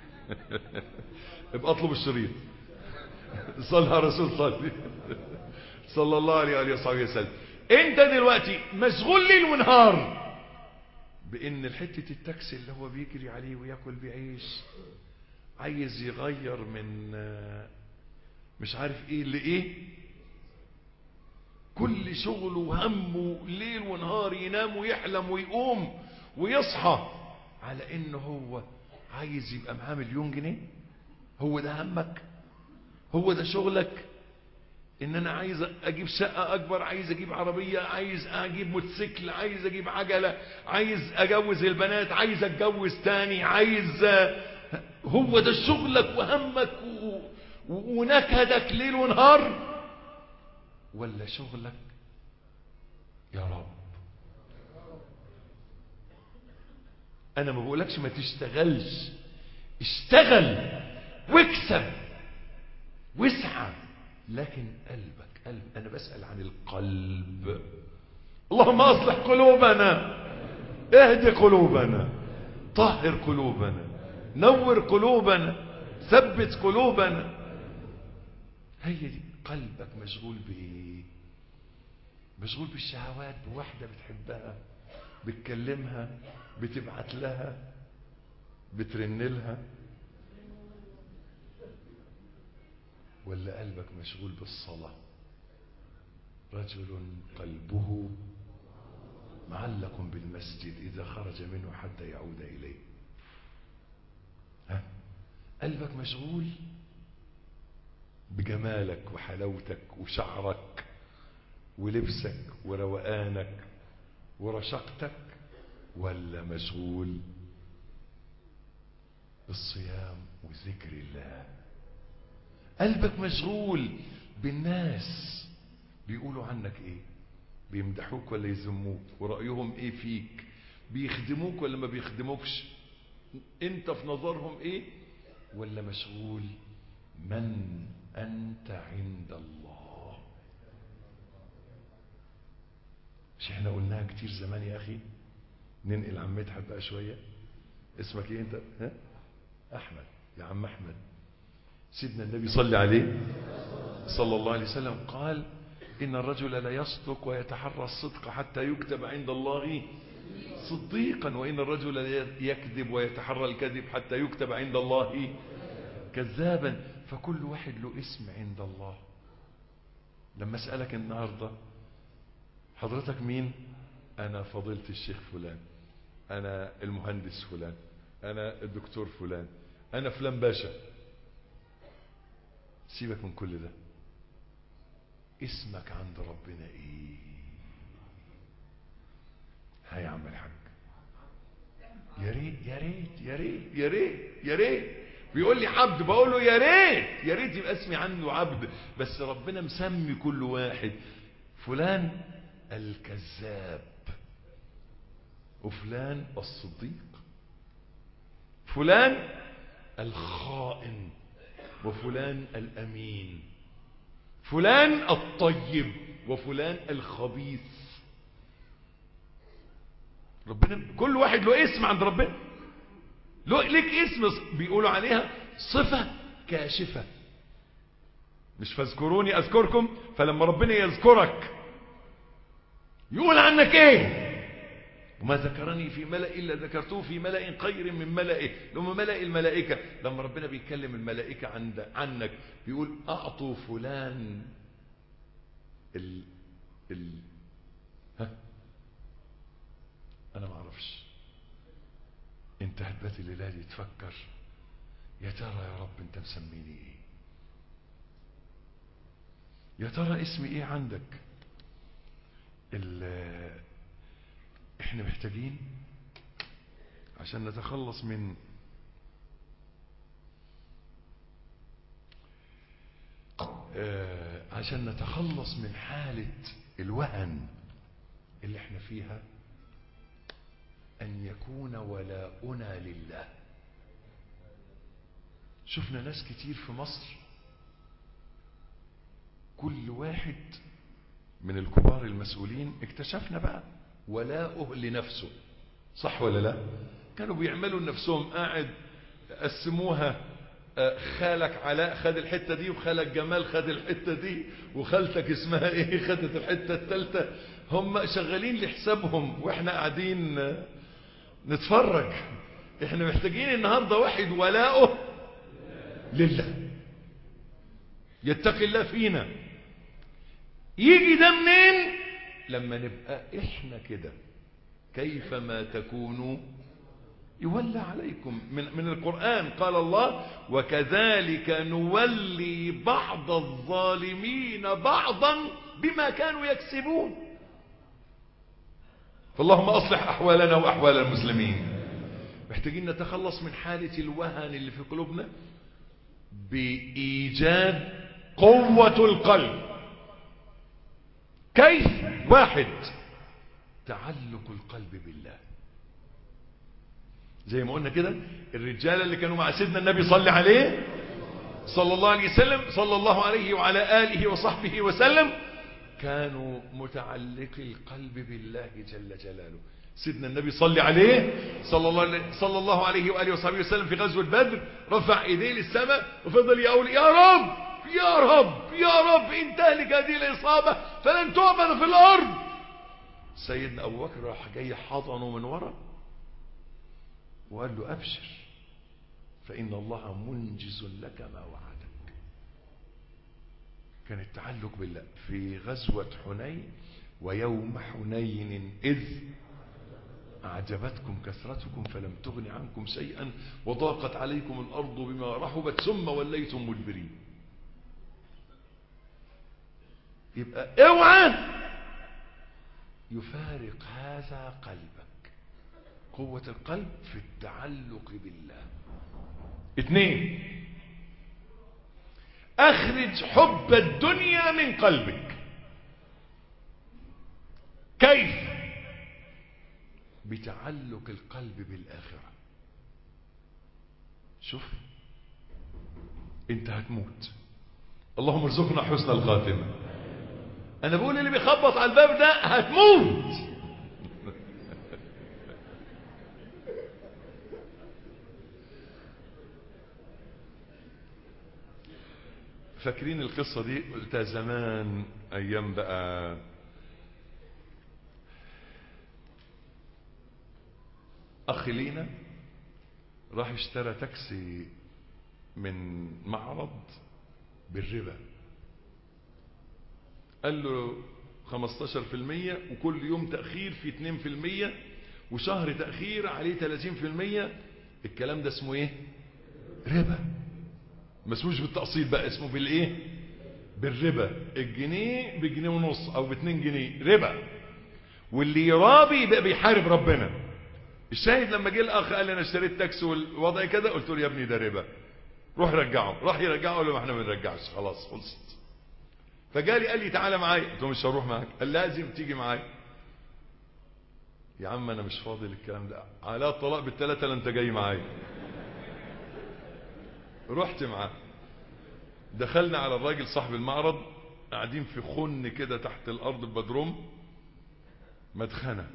Speaker 3: ابقى اطلب الشريط. صلى على رسول صلى صلى الله عليه وآله وصحبه وسلم. انت دلوقتي مشغول ليل ونهار بان الحتة التاكسي اللي هو بيجري عليه وياكل بعيش عايز يغير من مش عارف ايه لايه، كل شغله وهمه ليل ونهار، ينام ويحلم ويقوم ويصحى على انه هو عايز يبقى معاه مليون جنيه. هو ده همك؟ هو ده شغلك؟ ان انا عايز اجيب شقة اكبر، عايز اجيب عربية، عايز اجيب موتوسيكل، عايز اجيب عجلة، عايز اجوز البنات، عايز اتجوز تاني، عايز، هو ده شغلك وهمك و... ونكدك ليل ونهار؟ ولا شغلك يا رب انا ما بقولكش ما تشتغلش، اشتغل واكسب واسعى، لكن قلبك قلب. انا بسأل عن القلب. اللهم اصلح قلوبنا، اهد قلوبنا، طهر قلوبنا، نور قلوبنا، ثبت قلوبنا. هي دي. قلبك مشغول بايه؟ مشغول بالشهوات، بواحدة بتحبها، بتكلمها، بتبعت لها، بترن لها؟ ولا قلبك مشغول بالصلاة، رجل قلبه معلق بالمسجد إذا خرج منه حتى يعود إليه. ها؟ قلبك مشغول بجمالك وحلاوتك وشعرك ولبسك وروقانك ورشاقتك، ولا مشغول بالصيام وذكر الله؟ قلبك مشغول بالناس بيقولوا عنك ايه، بيمدحوك ولا يذموك، ورأيهم ايه فيك، بيخدموك ولا ما بيخدموكش، انت في نظرهم ايه؟ ولا مشغول من انت عند الله؟ مش احنا قلناها كتير زمان يا اخي؟ ننقل عم مدحت بقى شوية. اسمك ايه انت؟ ها؟ احمد. يا عم احمد، سيدنا النبي صلى عليه صلى الله عليه وسلم قال إن الرجل لا يصدق ويتحرى الصدق حتى يكتب عند الله صديقا، وإن الرجل لا يكذب ويتحرى الكذب حتى يكتب عند الله كذابا. فكل واحد له اسم عند الله. لما أسألك النهاردة حضرتك مين؟ أنا فضيلة الشيخ فلان، أنا المهندس فلان، أنا الدكتور فلان، أنا فلان باشا. سيبك من كل ده، اسمك عند ربنا ايه؟ ها يا عم الحاج، يا ريت يا ريت يا ريت يا ريت يا ريت. بيقول لي عبد، بقول له يا ريت يا ريت يبقى اسمي عنده عبد. بس ربنا مسمي كل واحد فلان الكذاب، وفلان الصديق، فلان الخائن، وفلان الأمين، فلان الطيب، وفلان الخبيث. ربنا كل واحد له اسم عند ربنا، له لك اسم بيقولوا عليها صفة كاشفة. مش فاذكروني أذكركم، فلما ربنا يذكرك يقول عنك ايه؟ وما ذكرني في ملأ إلا ذكرته في ملأ خير من ملئه، لما ملأ الملائكة. لما ربنا بيتكلم الملائكة عند عنك بيقول أعطوا فلان ال ال ها أنا ما أعرفش. أنت هتبات الليلة دي تفكر يا ترى يا رب أنت مسميني إيه؟ يا ترى اسمي إيه عندك؟ احنا محتاجين عشان نتخلص من آه عشان نتخلص من حالة الوهن اللي احنا فيها، ان يكون ولاؤنا لله. شفنا ناس كتير في مصر كل واحد من الكبار المسؤولين اكتشفنا بقى ولاؤه لنفسه، صح ولا لا؟ كانوا بيعملوا لنفسهم، قاعد قسموها، خالك علاء خد الحتة دي، وخالك جمال خد الحتة دي، وخالتك اسمها ايه خدت الحتة الثالثة. هم شغالين لحسابهم واحنا قاعدين نتفرج. احنا محتاجين النهاردة واحد ولاؤه لله، يتقي الله فينا. يجي ده منين؟ لما نبقى احنا كده. كيفما تكونوا يولى عليكم. من, من القرآن قال الله وكذلك نولي بعض الظالمين بعضا بما كانوا يكسبون. فاللهم أصلح أحوالنا وأحوال المسلمين. محتاجين نتخلص من حالة الوهن اللي في قلوبنا بإيجاد قوة القلب. كيف؟ واحد، تعلق القلب بالله. زي ما قلنا كده، الرجال اللي كانوا مع سيدنا النبي صلى عليه صلى الله عليه وسلم صلى الله عليه وعلى آله وصحبه وسلم كانوا متعلقي القلب بالله جل جلاله. سيدنا النبي صلى عليه صلى الله عليه, صلى الله عليه وآله وصحبه وسلم في غزوة بدر رفع ايديه للسماء وفضل يقول يا رب يا رب يا رب إن تهلك هذه الإصابة فلن تعبد في الأرض. سيدنا أبو بكر راح جاي حضنه من ورا وقال له أبشر فإن الله منجز لك ما وعدك. كان التعلق بالله. في غزوة حنين: ويوم حنين إذ أعجبتكم كثرتكم فلم تغن عنكم شيئا وضاقت عليكم الأرض بما رحبت ثم وليتم مدبرين. يبقى اوعى يفارق هذا قلبك. قوة القلب في التعلق بالله. اثنين: اخرج حب الدنيا من قلبك. كيف؟ بتعلق القلب بالآخرة. شوف، انت هتموت، اللهم ارزقنا حسن الخاتمة. انا بقول اللي بيخبط على الباب ده هتموت. فاكرين القصة دي؟ قلتها زمان ايام بقى اخ لينا راح اشترى تاكسي من معرض بالربا، قال له خمستاشر في المية وكل يوم تأخير في اتنين في المية وشهر تأخير عليه تلاتين في المية. الكلام ده اسمه ايه؟ ربا. ما اسموش بالتقسيط بقى، اسمه بالايه؟ بالربا. الجنيه بجنيه ونص او باتنين جنيه ربا، واللي يرابي يبقى بيحارب ربنا. الشاهد لما جه الاخ قال لي انا اشتريت تاكسي والوضع كده، قلت له يا ابني ده ربا، روح رجعه. راح يرجعه، قال له ما احنا ما بنرجعش، خلاص خلصت. فجالي قال لي تعالى معايا، قلت له مش هروح معاك. قال لازم تيجي معايا. يا عم انا مش فاضي للكلام ده، على الطلاق بالثلاثه لا انت جاي معايا. رحت معاه، دخلنا على الراجل صاحب المعرض، قاعدين في خن كده تحت الارض ببدروم مدخنه.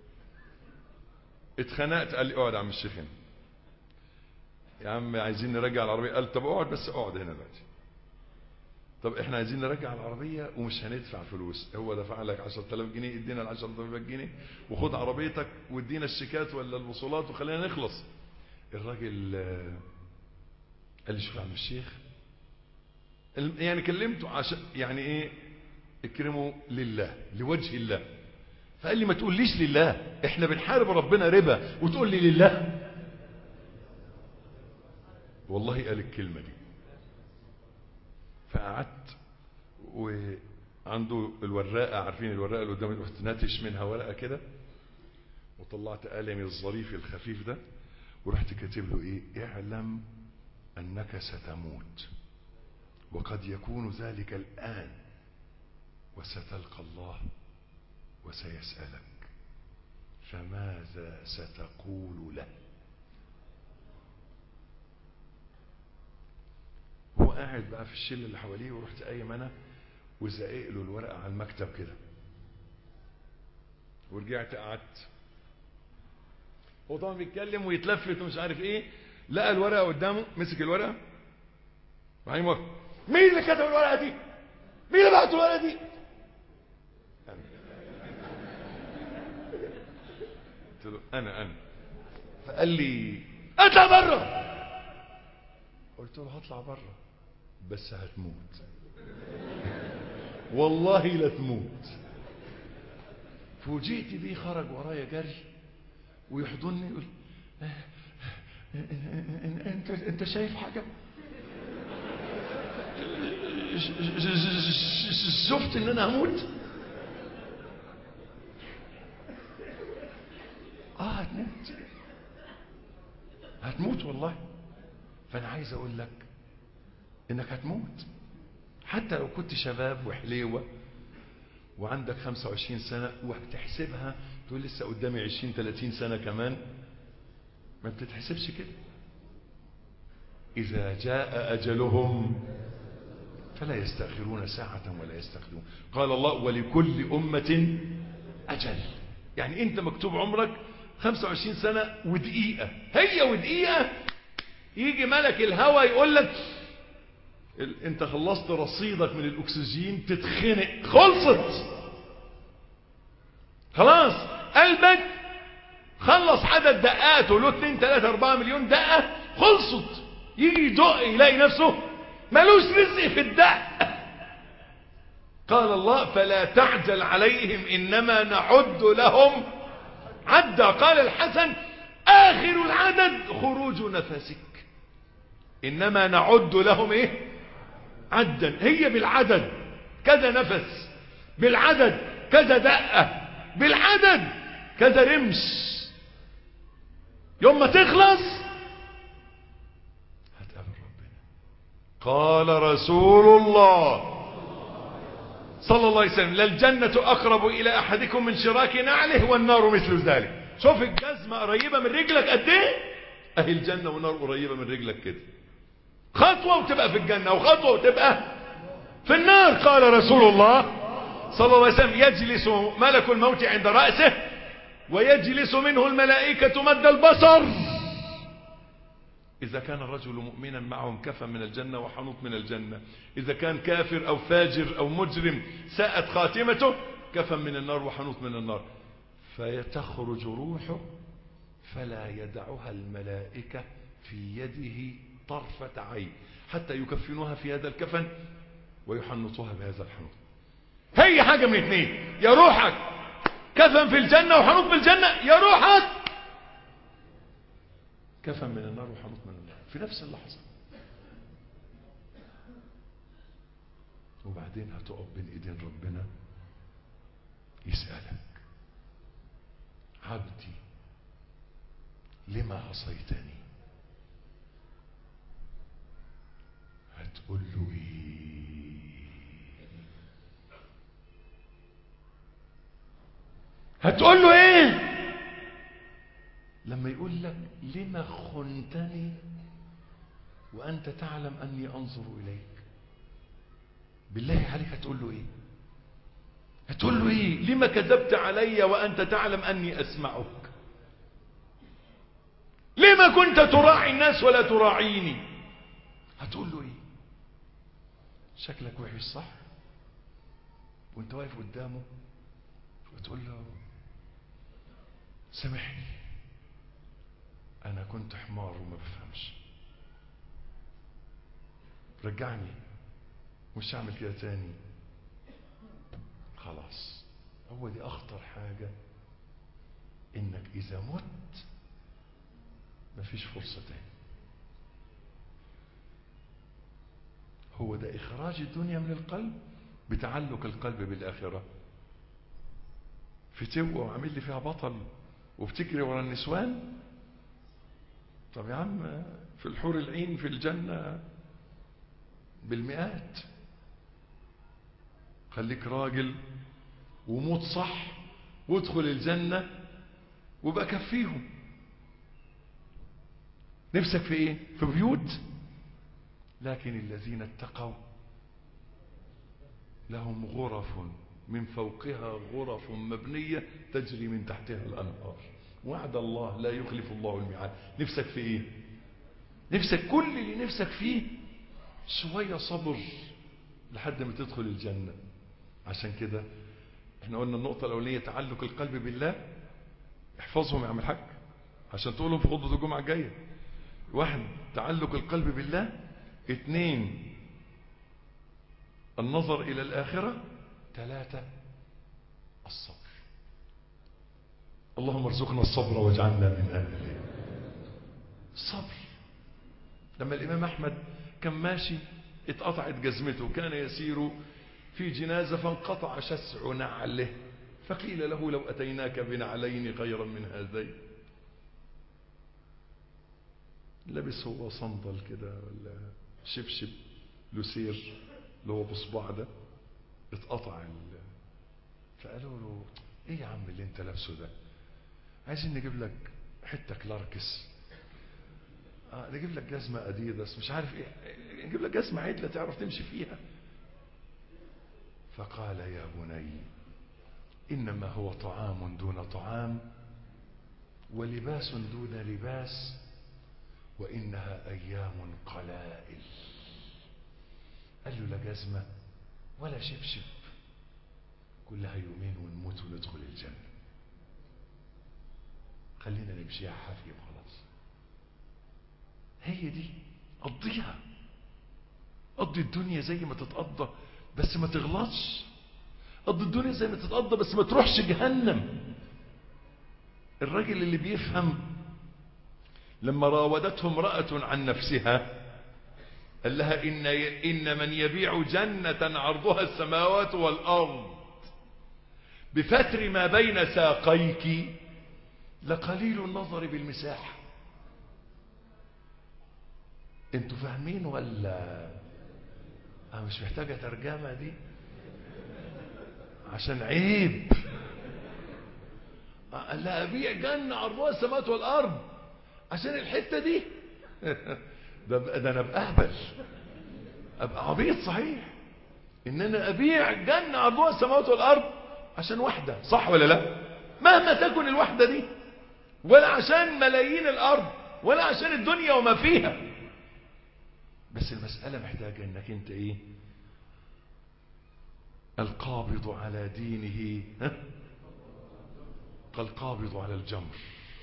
Speaker 3: اتخنقت، قال لي اقعد يا عم الشيخ هنا. يا عم عايزين نرجع العربيه. قال طب اقعد، بس اقعد هنا دلوقتي. طب احنا عايزين نرجع العربيه ومش هندفع فلوس، هو دفع لك عشرة آلاف جنيه، ادينا ال عشرة آلاف جنيه وخد عربيتك وادينا الشيكات ولا الوصولات وخلينا نخلص. الراجل قال لي شوف يا عم الشيخ، يعني كلمته عشان يعني ايه اكرمه لله لوجه الله. فقال لي ما تقوليش لله، احنا بنحارب ربنا ربا وتقول لي لله؟ والله قال الكلمة دي. فقعدت وعنده الوراقة، عارفين الوراقة اللي قدامي، رحت ناتش منها ورقة كده وطلعت قلمي الظريف الخفيف ده ورحت كاتب له ايه: اعلم انك ستموت وقد يكون ذلك الآن وستلقى الله وسيسألك فماذا ستقول له؟ هو قاعد بقى في الشله اللي حواليه، ورحت قايم انا وزقيق له الورقه على المكتب كده، ورجعت قعدت. هو طبعا بيتكلم ويتلفت ومش عارف ايه، لقى الورقه قدامه، مسك الورقه وبعدين وقف: مين اللي كتب الورقه دي؟ مين اللي بعت الورقه دي؟ انا. قلت له انا انا فقال لي اطلع بره. قلت له هطلع بره بس هتموت. والله لا تموت. فوجئت بيه خرج ورايا جري ويحضني يقول: انت انت شايف حاجه؟ شفت ان انا هموت؟ اه هتموت، هتموت والله. فانا عايز اقول لك انك هتموت، حتى لو كنت شباب وحليوه وعندك خمسة وعشرين سنه وبتحسبها تقول لسه قدامي عشرين ثلاثين سنه كمان، ما بتتحسبش كده. اذا جاء اجلهم فلا يستأخرون ساعة ولا يستقدمون. قال الله: ولكل أمة أجل. يعني أنت مكتوب عمرك خمسة وعشرين سنة ودقيقة، هي ودقيقة يجي ملك الهوى يقول لك أنت خلصت رصيدك من الأكسجين، تتخنق، خلصت خلاص. قلبك خلص عدد دقاته، له اتنين تلاتة اربعة مليون دقة، خلصت. يجي يدق يلاقي نفسه ملوش رزق في الدق. قال الله فلا تعجل عليهم إنما نعد لهم عدا. قال الحسن آخر العدد خروج نفسك. إنما نعد لهم إيه؟ عدا. هي بالعدد كذا نفس، بالعدد كذا دقة، بالعدد كذا رمش. يوم ما تخلص هتقابل ربنا. قال رسول الله صلى الله عليه وسلم للجنة أقرب إلى أحدكم من شراك نعله والنار مثل ذلك. شوف الجزمة قريبة من رجلك قد ايه؟ اهي الجنة والنار قريبة من رجلك كده. خطوة وتبقى في الجنة وخطوة وتبقى في النار. قال رسول الله صلى الله عليه وسلم يجلس ملك الموت عند رأسه ويجلس منه الملائكة مد البصر. إذا كان الرجل مؤمنا معهم كفى من الجنة وحنوط من الجنة. إذا كان كافر أو فاجر أو مجرم ساءت خاتمته كفى من النار وحنوط من النار. فيتخرج روحه فلا يدعها الملائكة في يده طرفة عين حتى يكفنوها في هذا الكفن ويحنطوها بهذا الحنوط. هي حاجة من اثنين، يا روحك كفن في الجنة وحنوط في الجنة، يا روحك كفن من النار وحنوط من النار في نفس اللحظة. وبعدين هتقف بين ايدين ربنا يسألك عبدي لما عصيتني؟ هتقول له ايه؟ هتقول له ايه لما يقول لك لما خنتني وانت تعلم اني انظر اليك؟ بالله عليك هتقول له ايه؟ هتقول له ايه؟ لما كذبت علي وانت تعلم اني اسمعك؟ لما كنت تراعي الناس ولا تراعيني؟ هتقول له ايه؟ شكلك وحش صح؟ وانت واقف قدامه وتقول له سامحني انا كنت حمار وما بفهمش، رجعني مش هعمل كده تاني. خلاص. هو دي اخطر حاجة، انك اذا مت مفيش فرصة تاني. هو ده اخراج الدنيا من القلب بتعلق القلب بالاخرة. فتوة وعامل لي فيها بطل وبتجري ورا النسوان. طب يا عم في الحور العين في الجنة بالمئات. خليك راجل وموت صح وادخل الجنة وبقى كفيهم. نفسك في ايه؟ في بيوت. لكن الذين اتقوا لهم غرف من فوقها غرف مبنية تجري من تحتها الأنهار. وعد الله لا يخلف الله الميعاد. نفسك في ايه؟ نفسك كل اللي نفسك فيه شوية صبر لحد ما تدخل الجنة. عشان كده احنا قلنا النقطة الأولية تعلق القلب بالله. احفظهم يا عم الحاج عشان تقولهم في خطبة الجمعة الجاية. واحد تعلق القلب بالله. اثنين النظر إلى الآخرة. ثلاثة الصبر. اللهم ارزقنا الصبر واجعلنا من أهله. الصبر. لما الإمام أحمد كان ماشي اتقطعت جزمته، كان يسير في جنازة فانقطع شسع نعله، فقيل له لو أتيناك بنعلين خيرا من هذين. لبس هو صندل كده ولا شبشب لسير اللي هو بصباع ده، اتقطع ال... فقالوا له ايه يا عم اللي انت لابسه ده؟ عايزين نجيب لك حته كلاركس، اه نجيب لك جزمه اديداس مش عارف ايه، نجيب لك جزمه عدله تعرف تمشي فيها. فقال يا بني انما هو طعام دون طعام ولباس دون لباس وانها ايام قلائل. قال له لا جزمه ولا شبشب، كلها يومين ونموت وندخل الجنه. خلينا نمشيها حافيه وخلاص. هي دي قضيها، قضي الدنيا زي ما تتقضى بس ما تغلطش. قضي الدنيا زي ما تتقضى، بس ما تروحش جهنم. الراجل اللي بيفهم لما راودته امرأة عن نفسها قال لها إن, إن من يبيع جنة عرضها السماوات والأرض بفتر ما بين ساقيك لقليل النظر بالمساحة. انتوا فاهمين ولا أنا مش محتاجة ترجمة دي عشان عيب؟ قال لها أبيع جنة عرضها السماوات والأرض عشان الحتة دي؟ ده, ده أنا أبقى أهبل، أبقى عبيط صحيح إن أنا أبيع جنة عرضها السماوات والأرض عشان واحدة، صح ولا لا؟ مهما تكن الواحدة دي، ولا عشان ملايين الأرض، ولا عشان الدنيا وما فيها. بس المسألة محتاجة إنك أنت إيه؟ القابض على دينه ها؟ كالقابض على الجمر.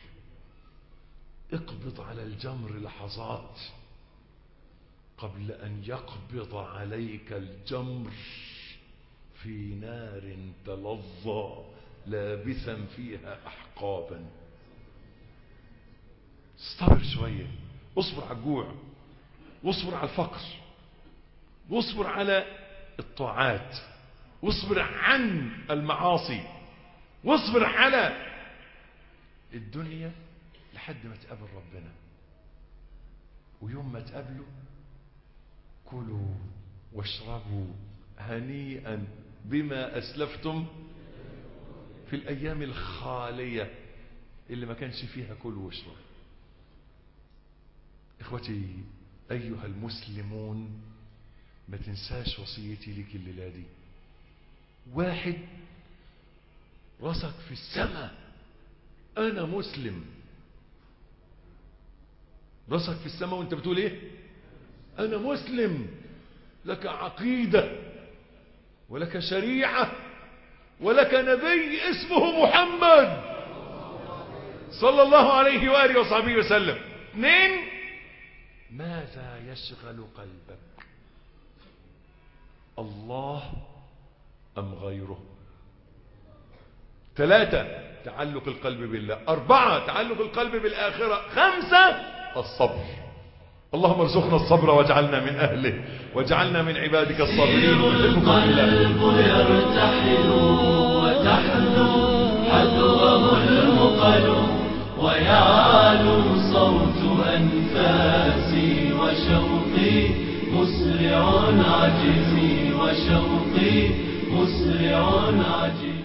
Speaker 3: اقبض على الجمر لحظات قبل أن يقبض عليك الجمر في نار تلظى لابثا فيها أحقابا. استبر شوية، اصبر على الجوع، واصبر على الفقر، واصبر على الطاعات، واصبر عن المعاصي، واصبر على الدنيا لحد ما تقابل ربنا. ويوم ما تقابله كلوا واشربوا هنيئا بما أسلفتم في الأيام الخالية اللي ما كانش فيها كلوا واشربوا. إخوتي أيها المسلمون، ما تنساش وصيتي لك الليلة دي. واحد راسك في السماء، أنا مسلم. راسك في السماء وانت بتقول ايه؟ أنا مسلم. لك عقيدة ولك شريعة ولك نبي اسمه محمد صلى الله عليه وآله وصحبه وسلم. اثنين، ماذا يشغل قلبك؟ الله أم غيره؟ ثلاثة، تعلق القلب بالله. أربعة، تعلق القلب بالآخرة. خمسة، الصبر. اللهم ارزقنا الصبر واجعلنا من أهله، واجعلنا من عبادك الصابرين.
Speaker 2: القلب يرتحل وتحدو حذوه المقل، ويعلو صوت أنفاسي وشوقي مسرع عجزي، وشوقي مسرع عجزي.